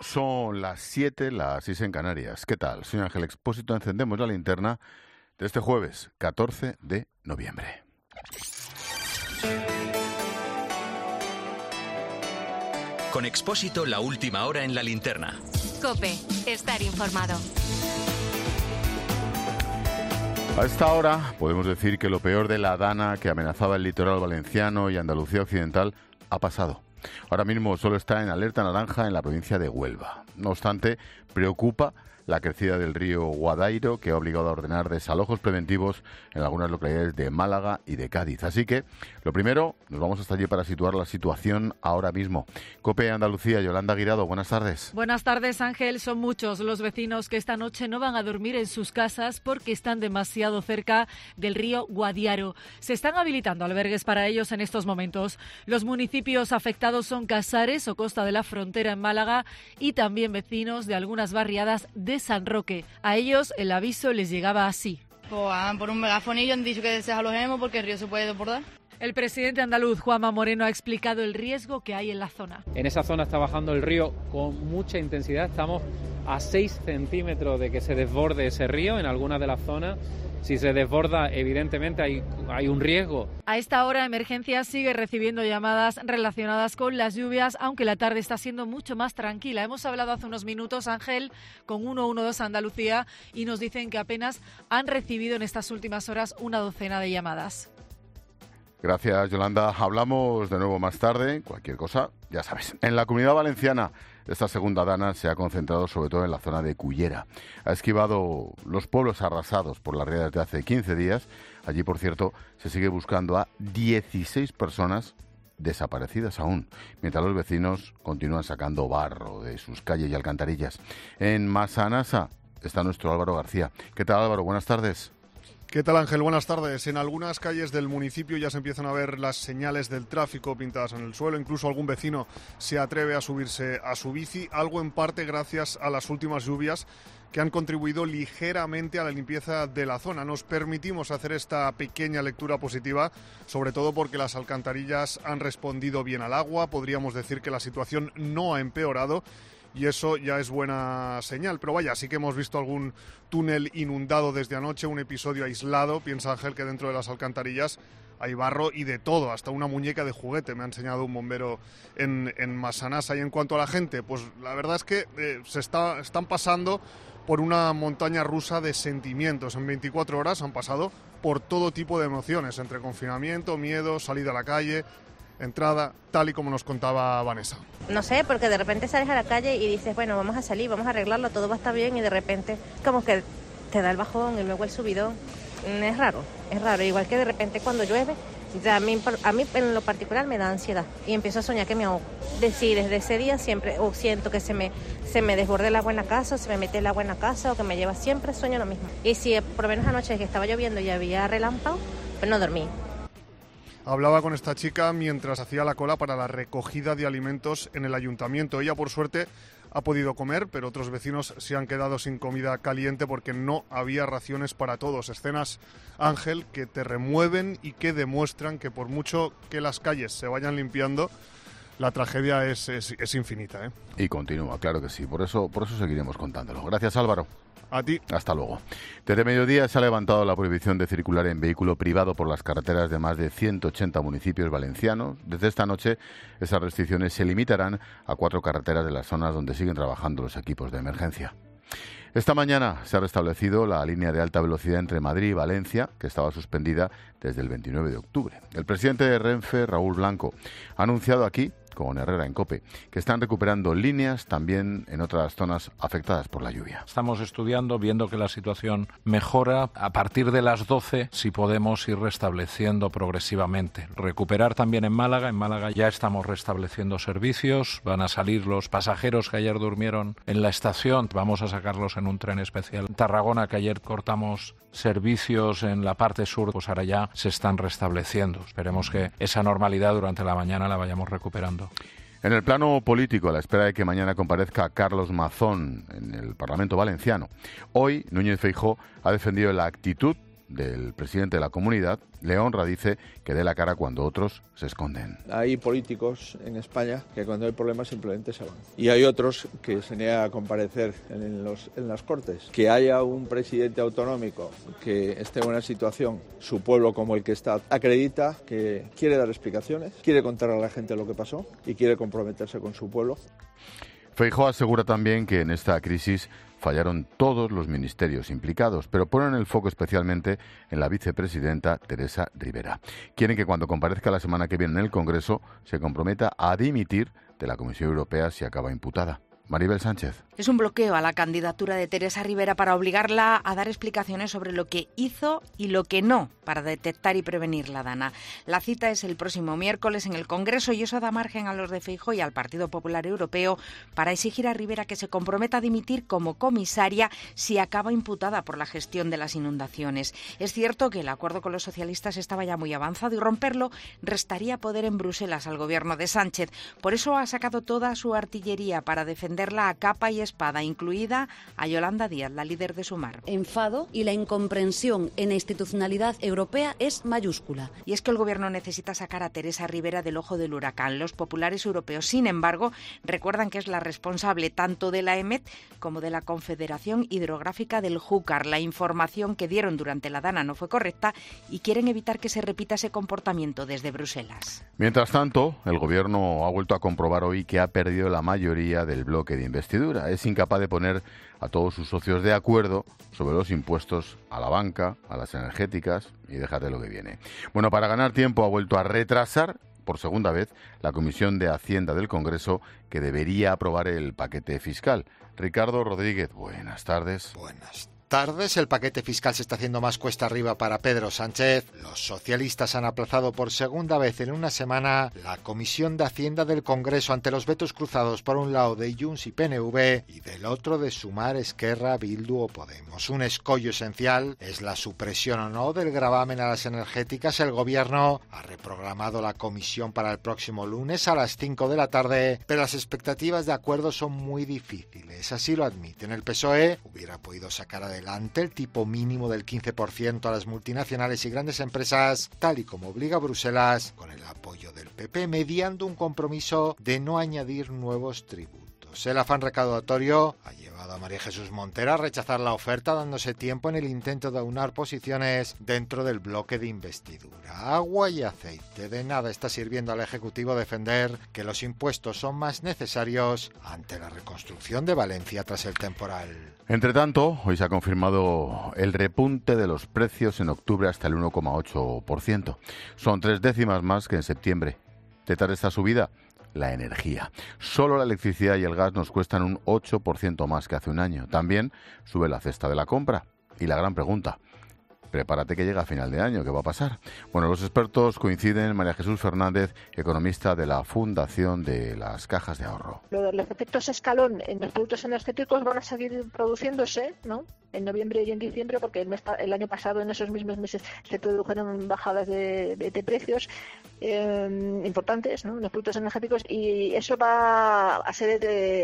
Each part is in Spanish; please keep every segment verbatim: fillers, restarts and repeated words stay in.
Son las siete, las seis en Canarias. ¿Qué tal? Soy Ángel Expósito. Encendemos la linterna de este jueves, catorce de noviembre. Con Expósito, la última hora en la linterna. COPE, estar informado. A esta hora podemos decir que lo peor de la dana que amenazaba el litoral valenciano y Andalucía occidental ha pasado. Ahora mismo solo está en alerta naranja en la provincia de Huelva. No obstante, preocupa la crecida del río Guadairo, que ha obligado a ordenar desalojos preventivos en algunas localidades de Málaga y de Cádiz. Así que, lo primero, nos vamos hasta allí para situar la situación ahora mismo. COPE Andalucía, Yolanda Guirado, buenas tardes. Buenas tardes, Ángel. Son muchos los vecinos que esta noche no van a dormir en sus casas porque están demasiado cerca del río Guadiaro. Se están habilitando albergues para ellos en estos momentos. Los municipios afectados son Casares o Costa de la Frontera en Málaga y también vecinos de algunas barriadas de de San Roque. A ellos el aviso les llegaba así. Pues han por un megafonillo han dicho que desalojemos porque el río se puede desbordar. El presidente andaluz, Juanma Moreno, ha explicado el riesgo que hay en la zona. En esa zona está bajando el río con mucha intensidad. Estamos a seis centímetros de que se desborde ese río en algunas de las zonas. Si se desborda, evidentemente hay, hay un riesgo. A esta hora, Emergencias sigue recibiendo llamadas relacionadas con las lluvias, aunque la tarde está siendo mucho más tranquila. Hemos hablado hace unos minutos, Ángel, con ciento doce Andalucía y nos dicen que apenas han recibido en estas últimas horas una docena de llamadas. Gracias, Yolanda. Hablamos de nuevo más tarde. Cualquier cosa, ya sabes. En la Comunidad Valenciana, esta segunda dana se ha concentrado sobre todo en la zona de Cullera. Ha esquivado los pueblos arrasados por las riadas de hace quince días. Allí, por cierto, se sigue buscando a dieciséis personas desaparecidas aún, mientras los vecinos continúan sacando barro de sus calles y alcantarillas. En Massanassa está nuestro Álvaro García. ¿Qué tal, Álvaro? Buenas tardes. ¿Qué tal, Ángel? Buenas tardes. En algunas calles del municipio ya se empiezan a ver las señales del tráfico pintadas en el suelo. Incluso algún vecino se atreve a subirse a su bici, algo en parte gracias a las últimas lluvias que han contribuido ligeramente a la limpieza de la zona. Nos permitimos hacer esta pequeña lectura positiva, sobre todo porque las alcantarillas han respondido bien al agua. Podríamos decir que la situación no ha empeorado y eso ya es buena señal. Pero vaya, sí que hemos visto algún túnel inundado desde anoche, un episodio aislado. Piensa, Ángel, que dentro de las alcantarillas hay barro y de todo, hasta una muñeca de juguete, me ha enseñado un bombero en, en Massanassa. Y en cuanto a la gente, pues la verdad es que eh, se está, están pasando por una montaña rusa de sentimientos. En veinticuatro horas han pasado por todo tipo de emociones, entre confinamiento, miedo, salida a la calle, entrada, tal y como nos contaba Vanessa. No sé, porque de repente sales a la calle y dices, bueno, vamos a salir, vamos a arreglarlo, todo va a estar bien, y de repente como que te da el bajón y luego el subidón. Es raro, es raro, igual que de repente cuando llueve, a mí, a mí en lo particular me da ansiedad y empiezo a soñar que me ahogo. Sí, desde ese día siempre o siento que se me, se me desborde el agua en la casa, o se me mete el agua en la casa, o que me lleva, siempre sueño lo mismo. Y si por lo menos anoche que estaba lloviendo y había relámpago, pues no dormí. Hablaba con esta chica mientras hacía la cola para la recogida de alimentos en el ayuntamiento. Ella, por suerte, ha podido comer, pero otros vecinos se han quedado sin comida caliente porque no había raciones para todos. Escenas, Ángel, que te remueven y que demuestran que por mucho que las calles se vayan limpiando, la tragedia es, es, es infinita, ¿eh? Y continúa, claro que sí. Por eso, por eso seguiremos contándolo. Gracias, Álvaro. A ti. Hasta luego. Desde mediodía se ha levantado la prohibición de circular en vehículo privado por las carreteras de más de ciento ochenta municipios valencianos. Desde esta noche, esas restricciones se limitarán a cuatro carreteras de las zonas donde siguen trabajando los equipos de emergencia. Esta mañana se ha restablecido la línea de alta velocidad entre Madrid y Valencia, que estaba suspendida desde el veintinueve de octubre. El presidente de Renfe, Raúl Blanco, ha anunciado aquí, con Herrera en COPE, que están recuperando líneas también en otras zonas afectadas por la lluvia. Estamos estudiando, viendo que la situación mejora. A partir de las doce, si podemos ir restableciendo progresivamente. Recuperar también en Málaga. En Málaga ya estamos restableciendo servicios. Van a salir los pasajeros que ayer durmieron en la estación. Vamos a sacarlos en un tren especial. En Tarragona, que ayer cortamos servicios en la parte sur, pues ahora ya se están restableciendo. Esperemos que esa normalidad durante la mañana la vayamos recuperando. En el plano político, a la espera de que mañana comparezca Carlos Mazón en el Parlamento valenciano, hoy Núñez Feijóo ha defendido la actitud del presidente de la comunidad, le honra, dice, que dé la cara cuando otros se esconden. Hay políticos en España que cuando hay problemas simplemente se van. Y hay otros que se niegan a comparecer en, los, en las Cortes. Que haya un presidente autonómico que esté en una situación, su pueblo como el que está, acredita que quiere dar explicaciones, quiere contar a la gente lo que pasó y quiere comprometerse con su pueblo. Feijóo asegura también que en esta crisis fallaron todos los ministerios implicados, pero ponen el foco especialmente en la vicepresidenta Teresa Rivera. Quieren que cuando comparezca la semana que viene en el Congreso se comprometa a dimitir de la Comisión Europea si acaba imputada. Maribel Sánchez. Es un bloqueo a la candidatura de Teresa Rivera para obligarla a dar explicaciones sobre lo que hizo y lo que no para detectar y prevenir la dana. La cita es el próximo miércoles en el Congreso y eso da margen a los de Feijóo y al Partido Popular Europeo para exigir a Rivera que se comprometa a dimitir como comisaria si acaba imputada por la gestión de las inundaciones. Es cierto que el acuerdo con los socialistas estaba ya muy avanzado y romperlo restaría poder en Bruselas al gobierno de Sánchez. Por eso ha sacado toda su artillería para defenderla a capa y espada, incluida a Yolanda Díaz, la líder de Sumar. Enfado y la incomprensión en la institucionalidad europea es mayúscula. Y es que el gobierno necesita sacar a Teresa Rivera del ojo del huracán. Los populares europeos, sin embargo, recuerdan que es la responsable tanto de la E M E T como de la Confederación Hidrográfica del Júcar. La información que dieron durante la dana no fue correcta y quieren evitar que se repita ese comportamiento desde Bruselas. Mientras tanto, el gobierno ha vuelto a comprobar hoy que ha perdido la mayoría del bloque de investidura. Es incapaz de poner a todos sus socios de acuerdo sobre los impuestos a la banca, a las energéticas y déjate lo que viene. Bueno, para ganar tiempo ha vuelto a retrasar por segunda vez la Comisión de Hacienda del Congreso que debería aprobar el paquete fiscal. Ricardo Rodríguez, buenas tardes. Buenas tardes. El paquete fiscal se está haciendo más cuesta arriba para Pedro Sánchez. Los socialistas han aplazado por segunda vez en una semana la Comisión de Hacienda del Congreso ante los vetos cruzados por un lado de Junts y P N V y del otro de Sumar, Esquerra, Bildu o Podemos. Un escollo esencial es la supresión o no del gravamen a las energéticas. El gobierno ha reprogramado la comisión para el próximo lunes a las cinco de la tarde, pero las expectativas de acuerdo son muy difíciles. Así lo admiten. El P S O E hubiera podido sacar adelante el tipo mínimo del quince por ciento a las multinacionales y grandes empresas, tal y como obliga a Bruselas, con el apoyo del P P, mediando un compromiso de no añadir nuevos tributos. El afán recaudatorio ha llevado a María Jesús Montero a rechazar la oferta, dándose tiempo en el intento de aunar posiciones dentro del bloque de investidura. Agua y aceite. De nada está sirviendo al Ejecutivo defender que los impuestos son más necesarios ante la reconstrucción de Valencia tras el temporal. Entre tanto, hoy se ha confirmado el repunte de los precios en octubre hasta el uno coma ocho por ciento. Son tres décimas más que en septiembre. Detrás de esta subida, la energía. Solo la electricidad y el gas nos cuestan un ocho por ciento más que hace un año. También sube la cesta de la compra. Y la gran pregunta, prepárate que llega a final de año, ¿qué va a pasar? Bueno, los expertos coinciden. María Jesús Fernández, economista de la Fundación de las Cajas de Ahorro. Los efectos escalón en los productos energéticos van a seguir produciéndose, ¿no?, en noviembre y en diciembre, porque el, mes, el año pasado en esos mismos meses se produjeron bajadas de, de, de precios eh, importantes, ¿no?, en los productos energéticos, y eso va a ser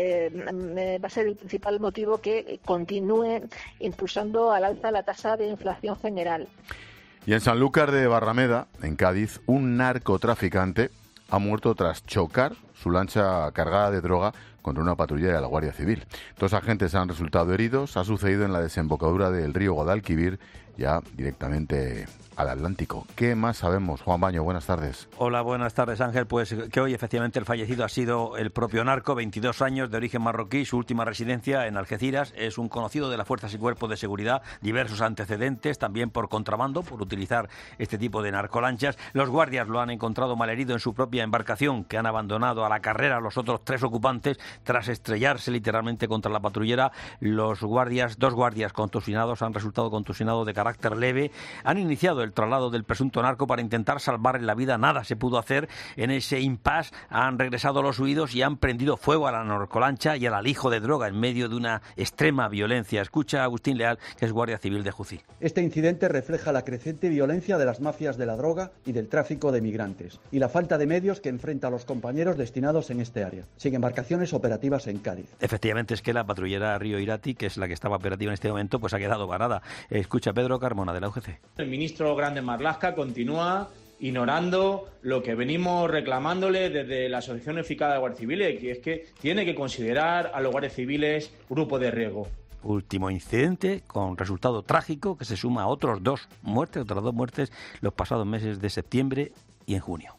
de, va a ser el principal motivo que continúe impulsando al alza la tasa de inflación general. Y en Sanlúcar de Barrameda, en Cádiz, un narcotraficante ha muerto tras chocar su lancha cargada de droga contra una patrulla de la Guardia Civil. Dos agentes han resultado heridos. Ha sucedido en la desembocadura del río Guadalquivir, ya directamente al Atlántico. ¿Qué más sabemos? Juan Baño, buenas tardes. Hola, buenas tardes, Ángel. Pues que hoy efectivamente el fallecido ha sido el propio narco, veintidós años, de origen marroquí, su última residencia en Algeciras. Es un conocido de las fuerzas y cuerpos de seguridad, diversos antecedentes, también por contrabando, por utilizar este tipo de narcolanchas. Los guardias lo han encontrado malherido en su propia embarcación, que han abandonado a la carrera los otros tres ocupantes tras estrellarse literalmente contra la patrullera. Los guardias, dos guardias contusionados, han resultado contusionados de carácter leve. Han iniciado el traslado del presunto narco para intentar salvarle la vida. Nada se pudo hacer. En ese impasse han regresado los huidos y han prendido fuego a la narcolancha y al alijo de droga en medio de una extrema violencia. Escucha a Agustín Leal, que es guardia civil de Jucí. Este incidente refleja la creciente violencia de las mafias de la droga y del tráfico de migrantes y la falta de medios que enfrenta a los compañeros de destinados en este área, sin embarcaciones operativas en Cádiz. Efectivamente, es que la patrullera Río Irati, que es la que estaba operativa en este momento, pues ha quedado varada. Escucha Pedro Carmona, de la U G C. El ministro Grande Marlaska continúa ignorando lo que venimos reclamándole desde la Asociación Unificada de Guardias Civiles, que es que tiene que considerar a los guardias civiles grupo de riesgo. Último incidente con resultado trágico que se suma a otros dos muertes, otras dos muertes los pasados meses de septiembre y en junio.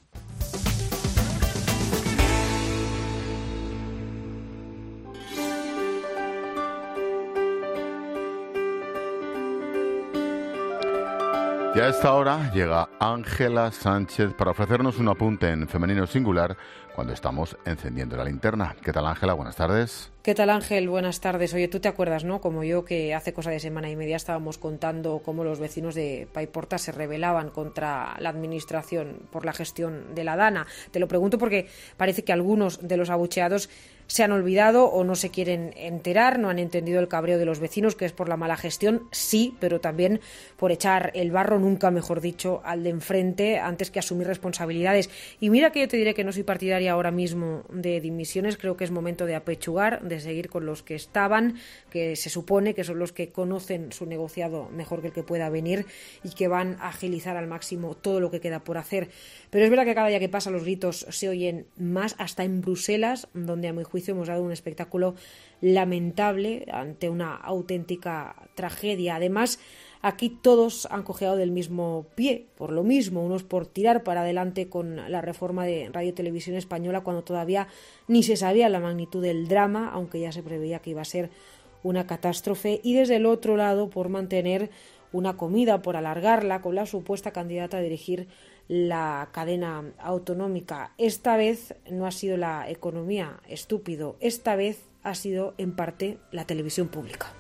Y a esta hora llega Ángela Sánchez para ofrecernos un apunte en femenino singular cuando estamos encendiendo la linterna. ¿Qué tal, Ángela? Buenas tardes. ¿Qué tal, Ángel? Buenas tardes. Oye, tú te acuerdas, ¿no? Como yo, que hace cosa de semana y media estábamos contando cómo los vecinos de Paiporta se rebelaban contra la administración por la gestión de la Dana. Te lo pregunto porque parece que algunos de los abucheados se han olvidado o no se quieren enterar, no han entendido el cabreo de los vecinos, que es por la mala gestión, sí, pero también por echar el barro, nunca mejor dicho, al de enfrente antes que asumir responsabilidades. Y mira que yo te diré que no soy partidaria ahora mismo de dimisiones, creo que es momento de apechugar, de seguir con los que estaban, que se supone que son los que conocen su negociado mejor que el que pueda venir y que van a agilizar al máximo todo lo que queda por hacer. Pero es verdad que cada día que pasa los gritos se oyen más, hasta en Bruselas, donde a mi juicio hemos dado un espectáculo lamentable ante una auténtica tragedia. Además, aquí todos han cojeado del mismo pie, por lo mismo, unos por tirar para adelante con la reforma de Radio Televisión Española cuando todavía ni se sabía la magnitud del drama, aunque ya se preveía que iba a ser una catástrofe, y desde el otro lado por mantener una comida, por alargarla con la supuesta candidata a dirigir la cadena autonómica. Esta vez no ha sido la economía, estúpido, esta vez ha sido en parte la televisión pública.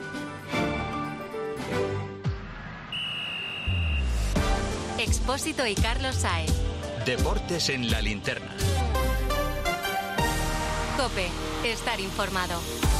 Expósito y Carlos Sáez. Deportes en la linterna. COPE. Estar informado.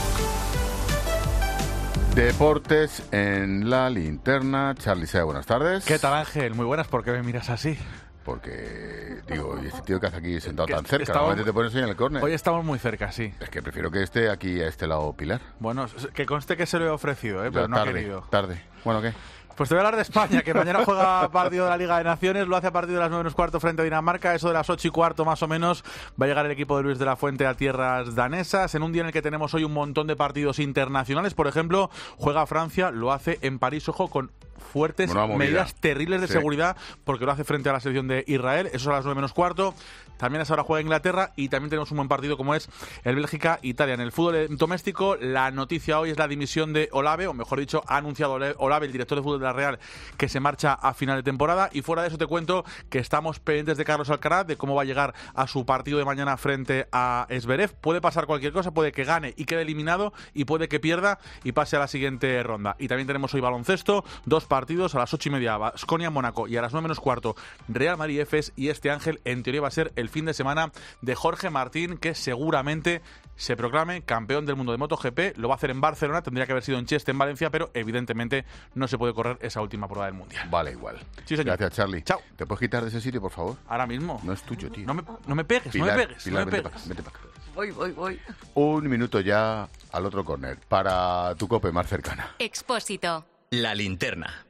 Deportes en la linterna. Charly Sáez, buenas tardes. ¿Qué tal, Ángel? Muy buenas. ¿Por qué me miras así? Porque, digo, ¿y este tío que hace aquí sentado tan cerca? Estamos, Normalmente te pones ahí en el córner. Hoy estamos muy cerca, sí. Es que prefiero que esté aquí a este lado Pilar. Bueno, que conste que se lo he ofrecido, ¿eh? Pero no tarde, ha querido. Tarde. Bueno, ¿qué? Pues te voy a hablar de España, que mañana juega partido de la Liga de Naciones, lo hace a partir de las nueve menos cuarto frente a Dinamarca, eso de las ocho y cuarto más o menos va a llegar el equipo de Luis de la Fuente a tierras danesas, en un día en el que tenemos hoy un montón de partidos internacionales. Por ejemplo, juega Francia, lo hace en París, ojo, con fuertes medidas terribles de sí. seguridad, porque lo hace frente a la selección de Israel, eso es a las nueve menos cuarto. También a esa hora juega Inglaterra y también tenemos un buen partido como es el Bélgica-Italia. En el fútbol doméstico, la noticia hoy es la dimisión de Olave, o mejor dicho, ha anunciado Olave, el director de fútbol de la Real, que se marcha a final de temporada. Y fuera de eso te cuento que estamos pendientes de Carlos Alcaraz, de cómo va a llegar a su partido de mañana frente a Zverev. Puede pasar cualquier cosa, puede que gane y quede eliminado, y puede que pierda y pase a la siguiente ronda. Y también tenemos hoy baloncesto, dos partidos, a las ocho y media Baskonia-Mónaco y a las nueve menos cuarto Real Madrid-Efes, y este, Ángel, en teoría va a ser el fin de semana de Jorge Martín, que seguramente se proclame campeón del mundo de MotoGP. Lo va a hacer en Barcelona, tendría que haber sido en Cheste, en Valencia, pero evidentemente no se puede correr esa última prueba del Mundial. Vale, igual. Sí, señor. Gracias, Charly. Chao. ¿Te puedes quitar de ese sitio, por favor? Ahora mismo. No es tuyo, tío. No me, no me pegues, Pilar, no me pegues. Pilar, no me vente pegues. para acá, vente para acá. Voy, voy, voy. Un minuto ya al otro córner, para tu COPE más cercana. Expósito. La linterna.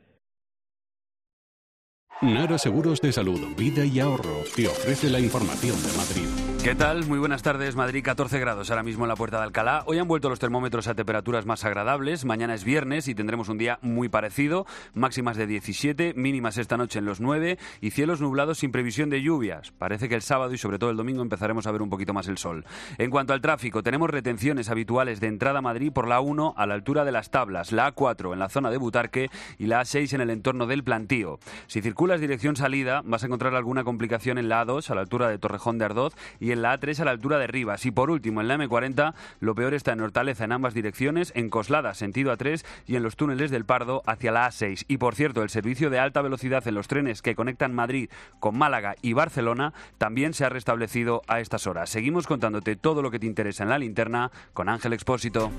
Nara Seguros de Salud, Vida y Ahorro te ofrece la información de Madrid. ¿Qué tal? Muy buenas tardes. Madrid, catorce grados ahora mismo en la Puerta de Alcalá. Hoy han vuelto los termómetros a temperaturas más agradables. Mañana es viernes y tendremos un día muy parecido. Máximas de diecisiete, mínimas esta noche en los nueve y cielos nublados sin previsión de lluvias. Parece que el sábado y sobre todo el domingo empezaremos a ver un poquito más el sol. En cuanto al tráfico, tenemos retenciones habituales de entrada a Madrid por la A uno a la altura de las Tablas, la A cuatro en la zona de Butarque y la A seis en el entorno del Plantío. Si circulas dirección salida, vas a encontrar alguna complicación en la A dos a la altura de Torrejón de Ardoz y en la A tres a la altura de Rivas. Y por último, en la eme cuarenta, lo peor está en Hortaleza en ambas direcciones, en Coslada, sentido A tres, y en los túneles del Pardo hacia la A seis. Y por cierto, el servicio de alta velocidad en los trenes que conectan Madrid con Málaga y Barcelona también se ha restablecido a estas horas. Seguimos contándote todo lo que te interesa en la linterna con Ángel Expósito.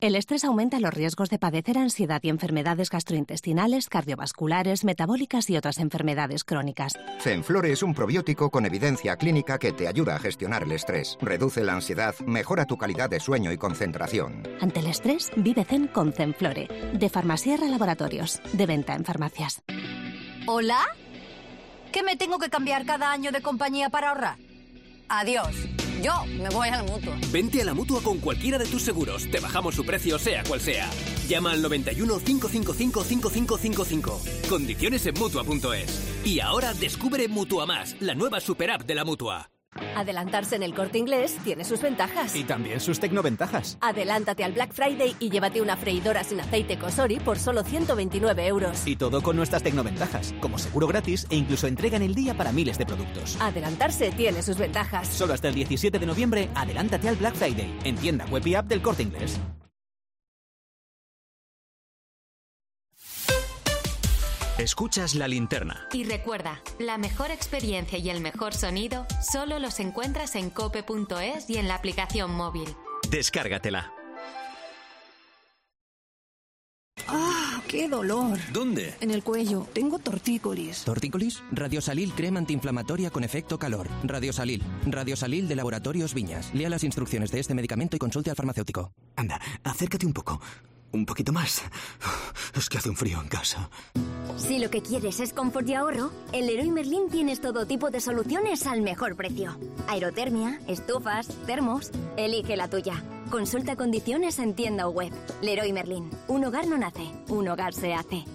El estrés aumenta los riesgos de padecer ansiedad y enfermedades gastrointestinales, cardiovasculares, metabólicas y otras enfermedades crónicas. Zenflore es un probiótico con evidencia clínica que te ayuda a gestionar el estrés, reduce la ansiedad, mejora tu calidad de sueño y concentración. Ante el estrés, vive zen con Zenflore, de Farmasierra Laboratorios, de venta en farmacias. ¿Hola? ¿Que me tengo que cambiar cada año de compañía para ahorrar? Adiós. Yo me voy a la Mutua. Vente a la Mutua con cualquiera de tus seguros. Te bajamos su precio, sea cual sea. Llama al noventa y uno, cinco cinco cinco, cinco cinco cinco cinco. Condiciones en Mutua punto es. Y ahora descubre Mutua Más, la nueva super app de la Mutua. Adelantarse en el Corte Inglés tiene sus ventajas. Y también sus tecnoventajas. Adelántate al Black Friday y llévate una freidora sin aceite Cosori por solo ciento veintinueve euros. Y todo con nuestras tecnoventajas, como seguro gratis e incluso entrega en el día para miles de productos. Adelantarse tiene sus ventajas. Solo hasta el diecisiete de noviembre, adelántate al Black Friday. En tienda web y app del Corte Inglés. Escuchas La Linterna. Y recuerda, la mejor experiencia y el mejor sonido solo los encuentras en cope punto es y en la aplicación móvil. Descárgatela. ¡Ah, qué dolor! ¿Dónde? En el cuello. Tengo tortícolis. ¿Tortícolis? Radiosalil, crema antiinflamatoria con efecto calor. Radiosalil. Radiosalil de Laboratorios Viñas. Lea las instrucciones de este medicamento y consulte al farmacéutico. Anda, acércate un poco. Un poquito más. Es que hace un frío en casa. Si lo que quieres es confort y ahorro, en Leroy Merlin tienes todo tipo de soluciones al mejor precio. Aerotermia, estufas, termos. Elige la tuya. Consulta condiciones en tienda o web. Leroy Merlin. Un hogar no nace, un hogar se hace.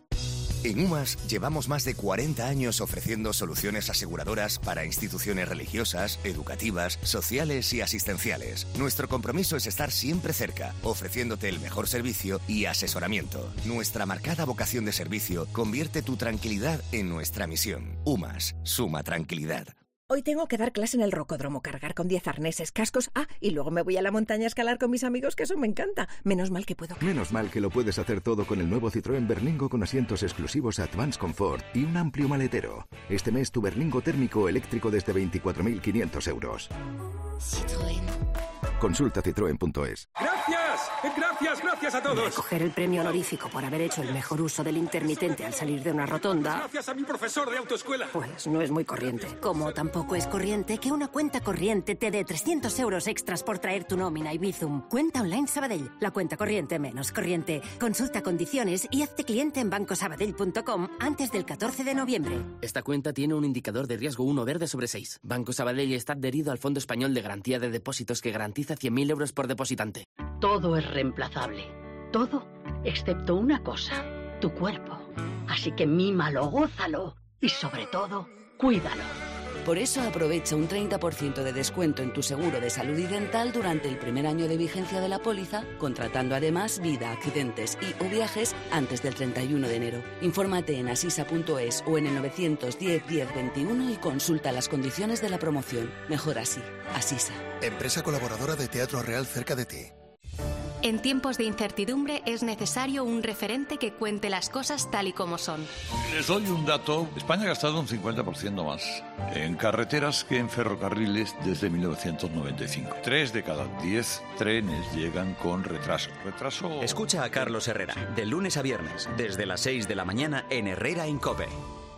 En UMAS llevamos más de cuarenta años ofreciendo soluciones aseguradoras para instituciones religiosas, educativas, sociales y asistenciales. Nuestro compromiso es estar siempre cerca, ofreciéndote el mejor servicio y asesoramiento. Nuestra marcada vocación de servicio convierte tu tranquilidad en nuestra misión. UMAS, suma tranquilidad. Hoy tengo que dar clase en el rocódromo, cargar con diez arneses, cascos, ah, y luego me voy a la montaña a escalar con mis amigos, que eso me encanta. Menos mal que puedo... Menos mal que lo puedes hacer todo con el nuevo Citroën Berlingo con asientos exclusivos Advance Comfort y un amplio maletero. Este mes tu Berlingo térmico eléctrico desde veinticuatro mil quinientos euros. Citroën. Consulta citroen punto es. ¡Gracias! ¡Gracias, gracias a todos! Recoger el premio honorífico por haber hecho el mejor uso del intermitente al salir de una rotonda... Gracias a mi profesor de autoescuela. Pues no es muy corriente. Como tampoco es corriente que una cuenta corriente te dé trescientos euros extras por traer tu nómina y Bizum. Cuenta online Sabadell. La cuenta corriente menos corriente. Consulta condiciones y hazte cliente en banco sabadell punto com antes del catorce de noviembre. Esta cuenta tiene un indicador de riesgo uno verde sobre seis. Banco Sabadell está adherido al Fondo Español de Garantía de Depósitos que garantiza cien mil euros por depositante. Todo es reemplazable. Todo, excepto una cosa, tu cuerpo. Así que mímalo, gózalo y sobre todo, cuídalo. Por eso aprovecha un treinta por ciento de descuento en tu seguro de salud y dental durante el primer año de vigencia de la póliza, contratando además vida, accidentes y o viajes antes del treinta y uno de enero. Infórmate en asisa punto es o en el novecientos diez, diez, veintiuno y consulta las condiciones de la promoción. Mejor así. Asisa. Empresa colaboradora de Teatro Real cerca de ti. En tiempos de incertidumbre es necesario un referente que cuente las cosas tal y como son. Les doy un dato. España ha gastado un cincuenta por ciento más en carreteras que en ferrocarriles desde mil novecientos noventa y cinco. Tres de cada diez trenes llegan con retraso. Retraso... Escucha a Carlos Herrera, de lunes a viernes, desde las seis de la mañana en Herrera en COPE.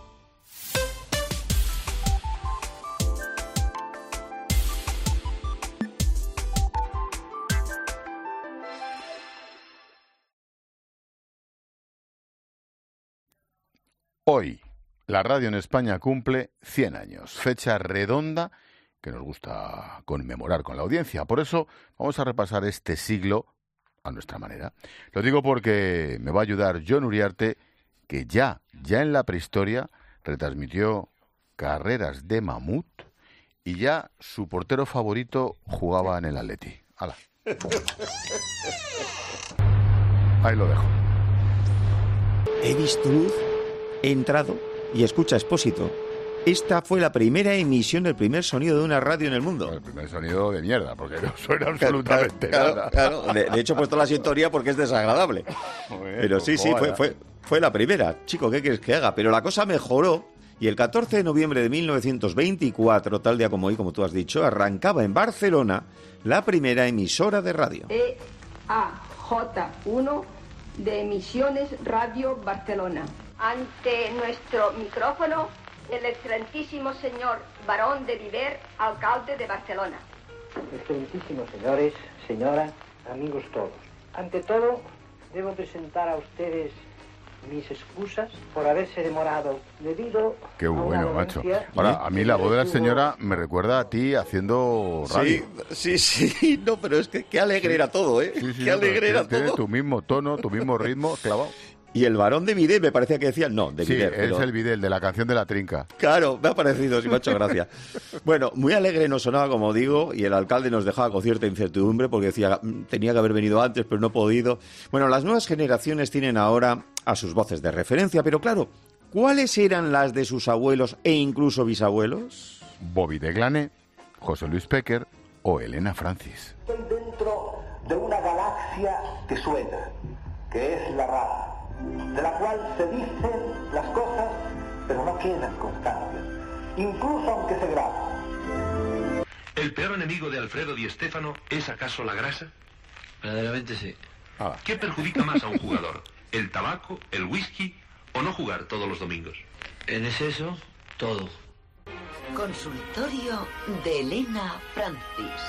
Hoy, la radio en España cumple cien años, fecha redonda que nos gusta conmemorar con la audiencia. Por eso vamos a repasar este siglo a nuestra manera. Lo digo porque me va a ayudar Jon Uriarte, que ya, ya en la prehistoria retransmitió carreras de mamut y ya su portero favorito jugaba en el Atleti. ¡Hala! Ahí lo dejo. He visto luz. He entrado y escucha Expósito. Esta fue la primera emisión del primer sonido de una radio en el mundo. El primer sonido de mierda, porque no suena absolutamente claro, nada. Claro, claro. De, de hecho he puesto la sintonía porque es desagradable. Joder, Pero sí, sí, fue, fue, fue la primera. Chico, ¿qué quieres que haga? Pero la cosa mejoró y el catorce de noviembre de mil novecientos veinticuatro, tal día como hoy, como tú has dicho, arrancaba en Barcelona la primera emisora de radio. E A J uno de Emisiones Radio Barcelona. Ante nuestro micrófono, el excelentísimo señor Barón de Viver, alcalde de Barcelona. Excelentísimos señores, señoras, amigos todos. Ante todo, debo presentar a ustedes mis excusas por haberse demorado debido Qué a bueno, una macho. dolencia. Ahora, a mí la voz de la señora me recuerda a ti haciendo radio. Sí, sí, sí, no, pero es que qué alegre era todo, ¿eh? Sí, sí, qué no, alegre era tiene todo. tu mismo tono, tu mismo ritmo, clavado. Y el varón de Vidé me parecía que decía, no, de Sí, Vidé. es pero... el Videl de la canción de la trinca. Claro, me ha parecido, sí me ha hecho gracia. Bueno, muy alegre nos sonaba, como digo, y el alcalde nos dejaba con cierta incertidumbre porque decía, tenía que haber venido antes, pero no he podido. Bueno, las nuevas generaciones tienen ahora a sus voces de referencia, pero claro, ¿cuáles eran las de sus abuelos e incluso bisabuelos? Bobby de Glane, José Luis Péquer o Elena Francis. Estoy dentro de una galaxia que suena, que es la radio, de la cual se dicen las cosas, pero no quedan constancias, incluso aunque se graban. ¿El peor enemigo de Alfredo Di Stéfano es acaso la grasa? Verdaderamente sí. Ah. ¿Qué perjudica más a un jugador? ¿El tabaco, el whisky o no jugar todos los domingos? En exceso, todo. Consultorio de Elena Francis.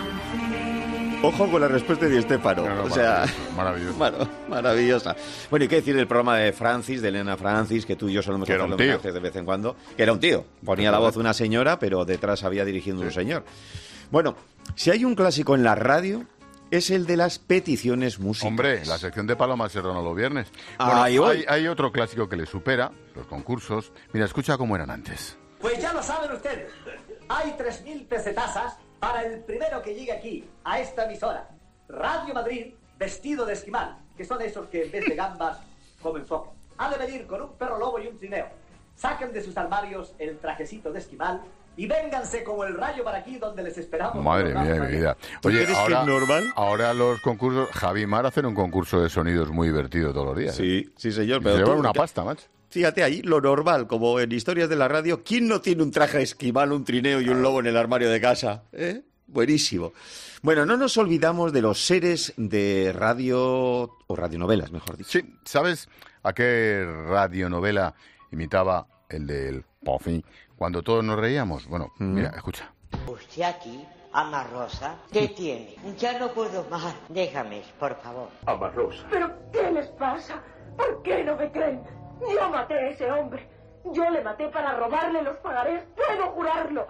Ojo con la respuesta de Di Stéfano. No, no, o sea, maravilloso. Mar- maravillosa. Bueno, y qué decir del programa de Francis, de Elena Francis, que tú y yo solemos Que era hacer un tío. homenajes de vez en cuando. Que era un tío. Ponía la voz una señora, pero detrás había dirigiendo un señor. Bueno, si hay un clásico en la radio, es el de las peticiones musicales. Hombre, la sección de Paloma Serrano los viernes. Ahí Bueno, voy. hay, hay otro clásico que le supera, los concursos. Mira, escucha cómo eran antes. Pues ya lo saben ustedes. Hay tres mil pesetasas para el primero que llegue aquí, a esta emisora. Radio Madrid, vestido de esquimal, que son esos que en vez de gambas comen foco. Ha de venir con un perro lobo y un trineo. Saquen de sus armarios el trajecito de esquimal y vénganse como el rayo para aquí donde les esperamos. Madre mía de mi vida. ¿Tú Oye, crees que ahora, es normal? ahora los concursos... Javi y Mar hacen un concurso de sonidos muy divertido todos los días. ¿eh? Sí, sí, señor. Y Pero se llevan tú- una pasta, macho. Fíjate ahí, lo normal, como en historias de la radio, ¿quién no tiene un traje esquimal, un trineo y un lobo en el armario de casa? ¿Eh? Buenísimo. Bueno, no nos olvidamos de los seres de radio, o radionovelas, mejor dicho. Sí, ¿sabes a qué radionovela imitaba el del Pofi cuando todos nos reíamos? Bueno, mira, escucha. Usted aquí, ama Rosa, ¿qué tiene? Ya no puedo más. Déjame, por favor. Ama Rosa. ¿Pero qué les pasa? ¿Por qué no me creen? Yo maté a ese hombre. Yo le maté para robarle los pagarés. Puedo jurarlo.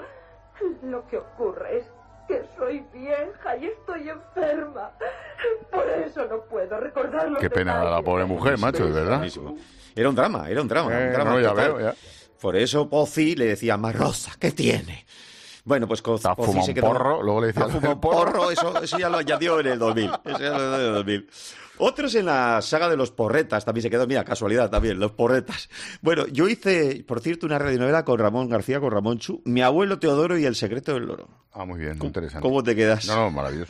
Lo que ocurre es que soy vieja y estoy enferma. Por eso no puedo recordar los Qué pena da la detalles. pobre mujer, macho, de verdad. Buenísimo. Era un drama, era un drama. Eh, un drama no, ya total. veo, ya. Por eso Pozzi le decía, más Rosa, ¿qué tiene? Bueno, pues con Ha Pozzi fumado se un quedó... porro, luego le decía... Ha fumado un porro, eso, eso ya lo añadió en el dos mil. Eso ya lo añadió en el dos mil. Otros en la saga de los porretas también se quedó, mira, casualidad también, los porretas. Bueno, yo hice, por cierto, una radionovela con Ramón García, con Ramón Chu, Mi abuelo Teodoro y El secreto del loro. Ah, muy bien, muy interesante. ¿Cómo te quedas? No, no, maravilloso.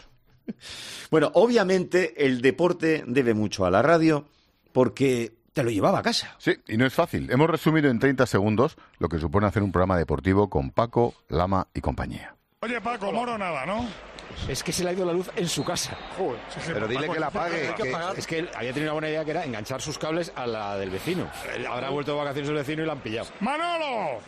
Bueno, obviamente el deporte debe mucho a la radio porque te lo llevaba a casa. Sí, y no es fácil. Hemos resumido en treinta segundos lo que supone hacer un programa deportivo con Paco, Lama y compañía. Oye, Paco, moro nada, ¿no? Es que se le ha ido la luz en su casa. Joder, Pero dile Paco, que la hay apague. que que- apagar. es que él había tenido una buena idea que era enganchar sus cables a la del vecino. Él habrá vuelto de vacaciones el vecino y la han pillado. ¡Manolo!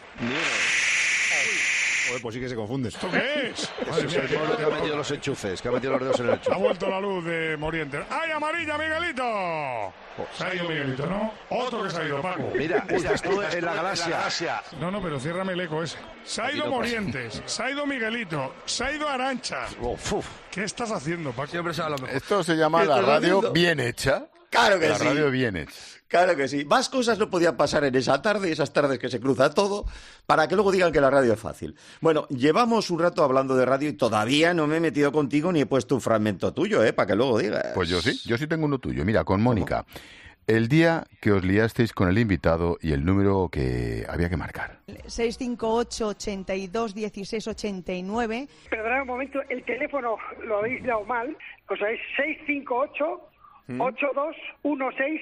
Joder, pues sí que se confunde. ¿Esto qué es? Ese es el mono que ha metido los enchufes, que ha metido los dedos en el Ha enchufe. vuelto la luz de Moriente. ¡Ay, amarilla, Miguelito! Se ha ido Miguelito, ¿no? Otro que se ha ido, Paco. Mira, estás tú en la galaxia. No, no, pero ciérrame el eco ese. Se ha Aquí ido no pasa. Morientes, se ha ido Miguelito, se ha ido Arancha. ¿Qué estás haciendo, Paco? Siempre sabe lo mejor. Esto se llama ¿Qué la estás radio haciendo? bien hecha. Claro que la sí. radio bien hecha. Claro que sí. Más cosas no podían pasar en esa tarde, esas tardes que se cruza todo, para que luego digan que la radio es fácil. Bueno, llevamos un rato hablando de radio y todavía no me he metido contigo ni he puesto un fragmento tuyo, ¿eh? Para que luego digas. Pues yo sí, yo sí tengo uno tuyo. Mira, con Mónica. El día que os liasteis con el invitado y el número que había que marcar. seis cinco ocho, ochenta y dos, dieciséis, ochenta y nueve. Perdonad un momento, el teléfono lo habéis dado mal. O sea, es seis cinco ocho, ocho dos uno seis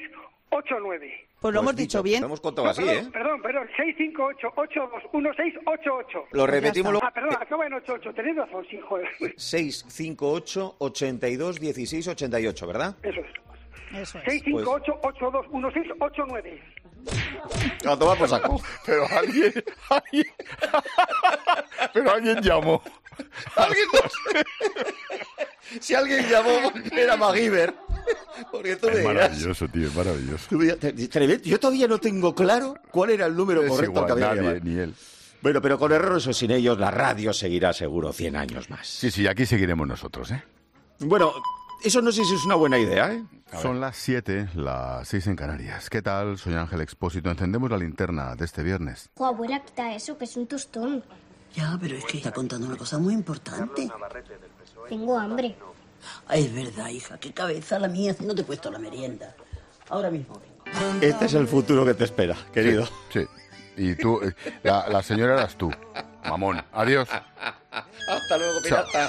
ocho nueve. Pues lo hemos dicho bien. Lo hemos contado así, perdón, ¿eh? Perdón, perdón, seis cinco ocho ocho dos uno seis ocho ocho. Lo repetimos luego. Ah, perdón, acaba en ocho ocho. Tenéis razón, sí, joder. seis cinco ocho ochenta y dos dieciséis ochenta y ocho, ¿verdad? Eso es. Eso es. seis cinco ocho ocho dos uno seis ocho nueve. A tomar por saco. Pero alguien, alguien pero alguien llamó. ¿Alguien no? Si alguien llamó, era MacGyver. Porque tú me Es dirás. maravilloso, tío, es maravilloso. Tú me dirás, yo todavía no tengo claro cuál era el número Es correcto igual, que había que nadie, llamar. ni él. Bueno, pero con errores o sin ellos, la radio seguirá seguro cien años más. Sí, sí, aquí seguiremos nosotros, ¿eh? Bueno, eso no sé si es una buena idea, ¿eh? Son las siete, las seis en Canarias. ¿Qué tal? Soy Ángel Expósito. Encendemos la linterna de este viernes. Jo, abuela, quita eso, que es un tostón. Ya, pero es que está contando una cosa muy importante. Tengo hambre. Ay, es verdad, hija, qué cabeza la mía, no te he puesto la merienda. Ahora mismo vengo. Este es el futuro que te espera, querido. Sí, sí. Y tú, eh, la, la señora eras tú, mamón. Adiós. Hasta luego, pirata.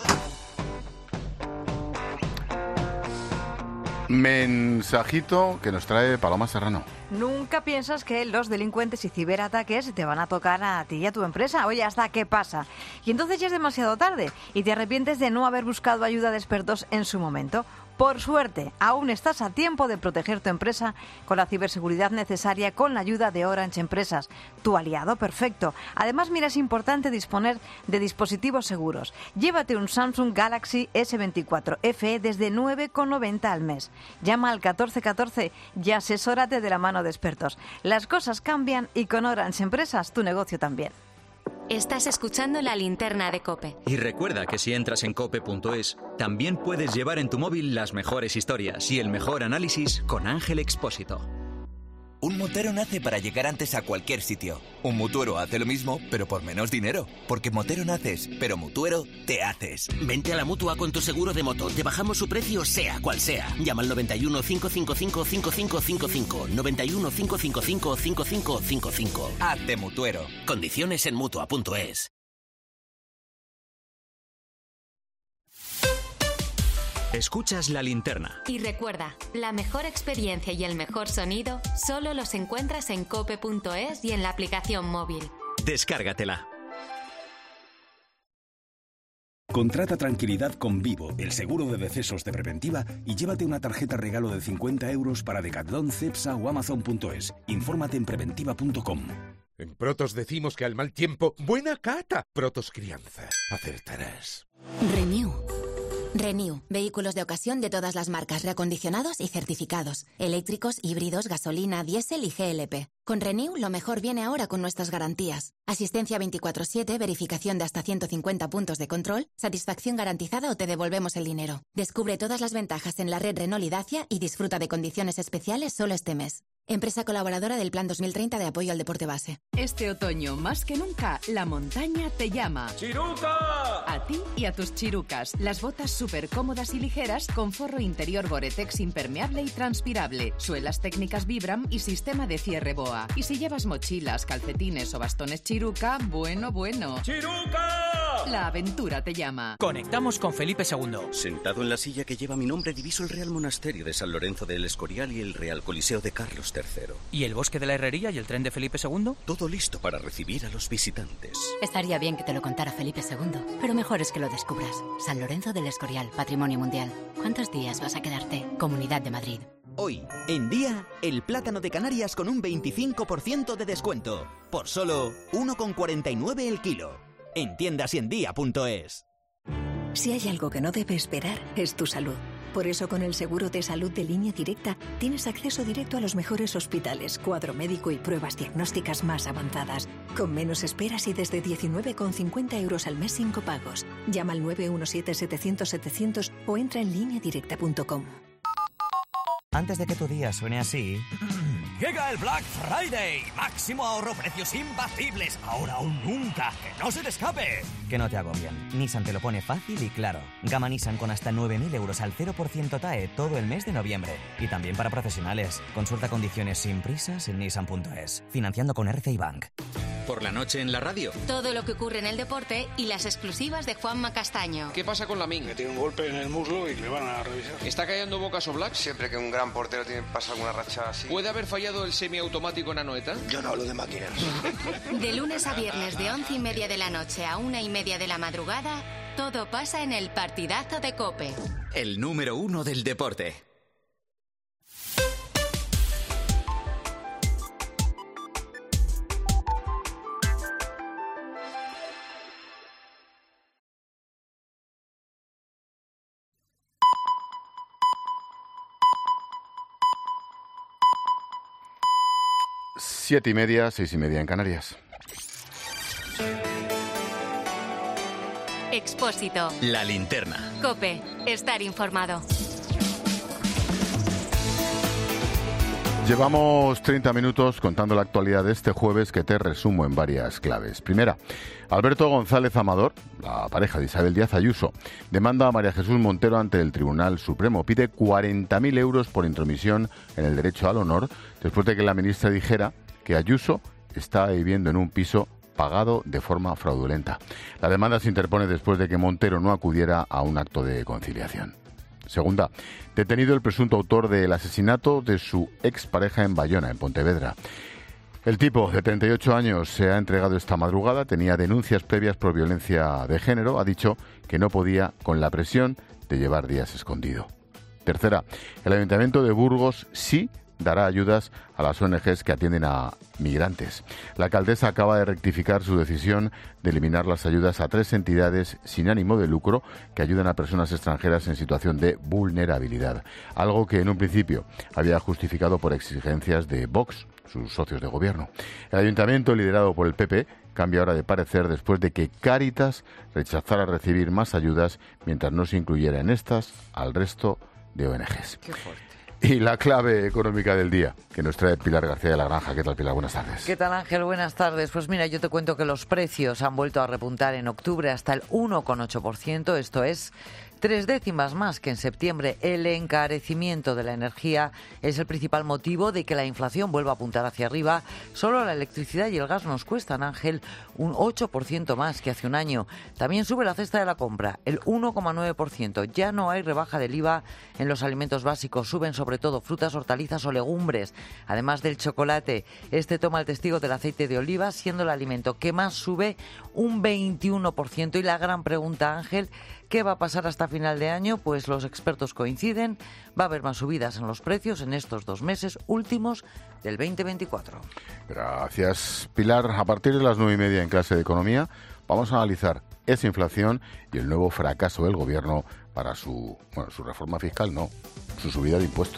Mensajito que nos trae Paloma Serrano. Nunca piensas que los delincuentes y ciberataques te van a tocar a ti y a tu empresa. Oye, ¿hasta qué pasa? Y entonces ya es demasiado tarde y te arrepientes de no haber buscado ayuda de expertos en su momento. Por suerte, aún estás a tiempo de proteger tu empresa con la ciberseguridad necesaria con la ayuda de Orange Empresas, tu aliado perfecto. Además, mira, es importante disponer de dispositivos seguros. Llévate un Samsung Galaxy ese veinticuatro F E desde nueve con noventa al mes. Llama al catorce catorce y asesórate de la mano de expertos. Las cosas cambian y con Orange Empresas tu negocio también. Estás escuchando La Linterna de COPE. Y recuerda que si entras en cope punto es, también puedes llevar en tu móvil las mejores historias y el mejor análisis con Ángel Expósito. Un motero nace para llegar antes a cualquier sitio. Un mutuero hace lo mismo, pero por menos dinero. Porque motero naces, pero mutuero te haces. Vente a la Mutua con tu seguro de moto. Te bajamos su precio sea cual sea. Llama al noventa y uno, cinco cinco cinco, cinco cinco cinco cinco. noventa y uno, cinco cinco cinco, cinco cinco cinco cinco. Hazte mutuero. Condiciones en mutua punto es. Escuchas La Linterna. Y recuerda, la mejor experiencia y el mejor sonido solo los encuentras en cope punto es y en la aplicación móvil. Descárgatela. Contrata tranquilidad con Vivo, el seguro de decesos de preventiva, y llévate una tarjeta regalo de cincuenta euros para Decathlon, Cepsa o Amazon punto es. Infórmate en preventiva punto com. En Protos decimos que al mal tiempo, buena cata. Protos Crianza. Acertarás. Renew. Renew. Vehículos de ocasión de todas las marcas, reacondicionados y certificados. Eléctricos, híbridos, gasolina, diésel y G L P. Con Renew lo mejor viene ahora con nuestras garantías. Asistencia veinticuatro siete, verificación de hasta ciento cincuenta puntos de control, satisfacción garantizada o te devolvemos el dinero. Descubre todas las ventajas en la red Renault y Dacia y disfruta de condiciones especiales solo este mes. Empresa colaboradora del Plan dos mil treinta de apoyo al deporte base. Este otoño, más que nunca, la montaña te llama. ¡Chiruca! A ti y a tus chirucas. Las botas súper cómodas y ligeras con forro interior Gore-Tex impermeable y transpirable, suelas técnicas Vibram y sistema de cierre BOA. Y si llevas mochilas, calcetines o bastones Chiruca, bueno, bueno. ¡Chiruca! La aventura te llama. Conectamos con Felipe segundo. Sentado en la silla que lleva mi nombre, diviso el Real Monasterio de San Lorenzo del Escorial y el Real Coliseo de Carlos tercero. ¿Y el Bosque de la Herrería y el tren de Felipe segundo? Todo listo para recibir a los visitantes. Estaría bien que te lo contara Felipe segundo, pero mejor es que lo descubras. San Lorenzo del Escorial, Patrimonio Mundial. ¿Cuántos días vas a quedarte? Comunidad de Madrid. Hoy, en Día, el plátano de Canarias con un veinticinco por ciento de descuento. Por solo uno con cuarenta y nueve el kilo. En tiendas y en día punto es. Si hay algo que no debe esperar, es tu salud. Por eso, con el seguro de salud de Línea Directa, tienes acceso directo a los mejores hospitales, cuadro médico y pruebas diagnósticas más avanzadas, con menos esperas y desde diecinueve con cincuenta euros al mes sin copagos. Llama al nueve uno siete, setecientos, setecientos o entra en línea directa punto com. Antes de que tu día suene así... Llega el Black Friday. Máximo ahorro, precios imbatibles. Ahora o nunca. Que no se te escape. Que no te agobien. Nissan te lo pone fácil y claro. Gama Nissan con hasta nueve mil euros al cero por ciento T A E todo el mes de noviembre. Y también para profesionales. Consulta condiciones sin prisas en nissan punto es. Financiando con R C I Bank. Por la noche en la radio. Todo lo que ocurre en el deporte y las exclusivas de Juanma Castaño. ¿Qué pasa con Lamine? Que tiene un golpe en el muslo y le van a revisar. ¿Está callando bocas o Black? Siempre que un gran portero tiene pasa alguna racha así. ¿Puede haber fallado el semiautomático en Anoeta? Yo no hablo de máquinas. De lunes a viernes de once y media de la noche a una y media de la madrugada, todo pasa en el partidazo de COPE. El número uno del deporte. Siete y media, seis y media en Canarias. Expósito. La linterna. COPE. Estar informado. Llevamos treinta minutos contando la actualidad de este jueves, que te resumo en varias claves. Primera, Alberto González Amador, la pareja de Isabel Díaz Ayuso, demanda a María Jesús Montero ante el Tribunal Supremo. Pide cuarenta mil euros por intromisión en el derecho al honor, después de que la ministra dijera que Ayuso está viviendo en un piso pagado de forma fraudulenta. La demanda se interpone después de que Montero no acudiera a un acto de conciliación. Segunda, detenido el presunto autor del asesinato de su expareja en Bayona, en Pontevedra. El tipo, de treinta y ocho años, se ha entregado esta madrugada, tenía denuncias previas por violencia de género, ha dicho que no podía con la presión de llevar días escondido. Tercera, el Ayuntamiento de Burgos sí dará ayudas a las O N Ges que atienden a migrantes. La alcaldesa acaba de rectificar su decisión de eliminar las ayudas a tres entidades sin ánimo de lucro que ayudan a personas extranjeras en situación de vulnerabilidad, algo que en un principio había justificado por exigencias de Vox, sus socios de gobierno. El ayuntamiento, liderado por el P P, cambia ahora de parecer después de que Cáritas rechazara recibir más ayudas mientras no se incluyera en estas al resto de O N Ges. Qué fuerte. Y la clave económica del día, que nos trae Pilar García de la Granja. ¿Qué tal, Pilar? Buenas tardes. ¿Qué tal, Ángel? Buenas tardes. Pues mira, yo te cuento que los precios han vuelto a repuntar en octubre hasta el uno coma ocho por ciento, esto es tres décimas más que en septiembre. El encarecimiento de la energía es el principal motivo de que la inflación vuelva a apuntar hacia arriba. Solo la electricidad y el gas nos cuestan, Ángel, un ocho por ciento más que hace un año. También sube la cesta de la compra, el uno coma nueve por ciento. Ya no hay rebaja del I V A en los alimentos básicos. Suben sobre todo frutas, hortalizas o legumbres. Además del chocolate, este toma el testigo del aceite de oliva, siendo el alimento que más sube un veintiuno por ciento. Y la gran pregunta, Ángel, ¿qué va a pasar hasta final de año? Pues los expertos coinciden, va a haber más subidas en los precios en estos dos meses últimos del veinte veinticuatro. Gracias, Pilar. A partir de las nueve y media en clase de Economía vamos a analizar esa inflación y el nuevo fracaso del Gobierno para su, bueno, su reforma fiscal, no, su subida de impuestos.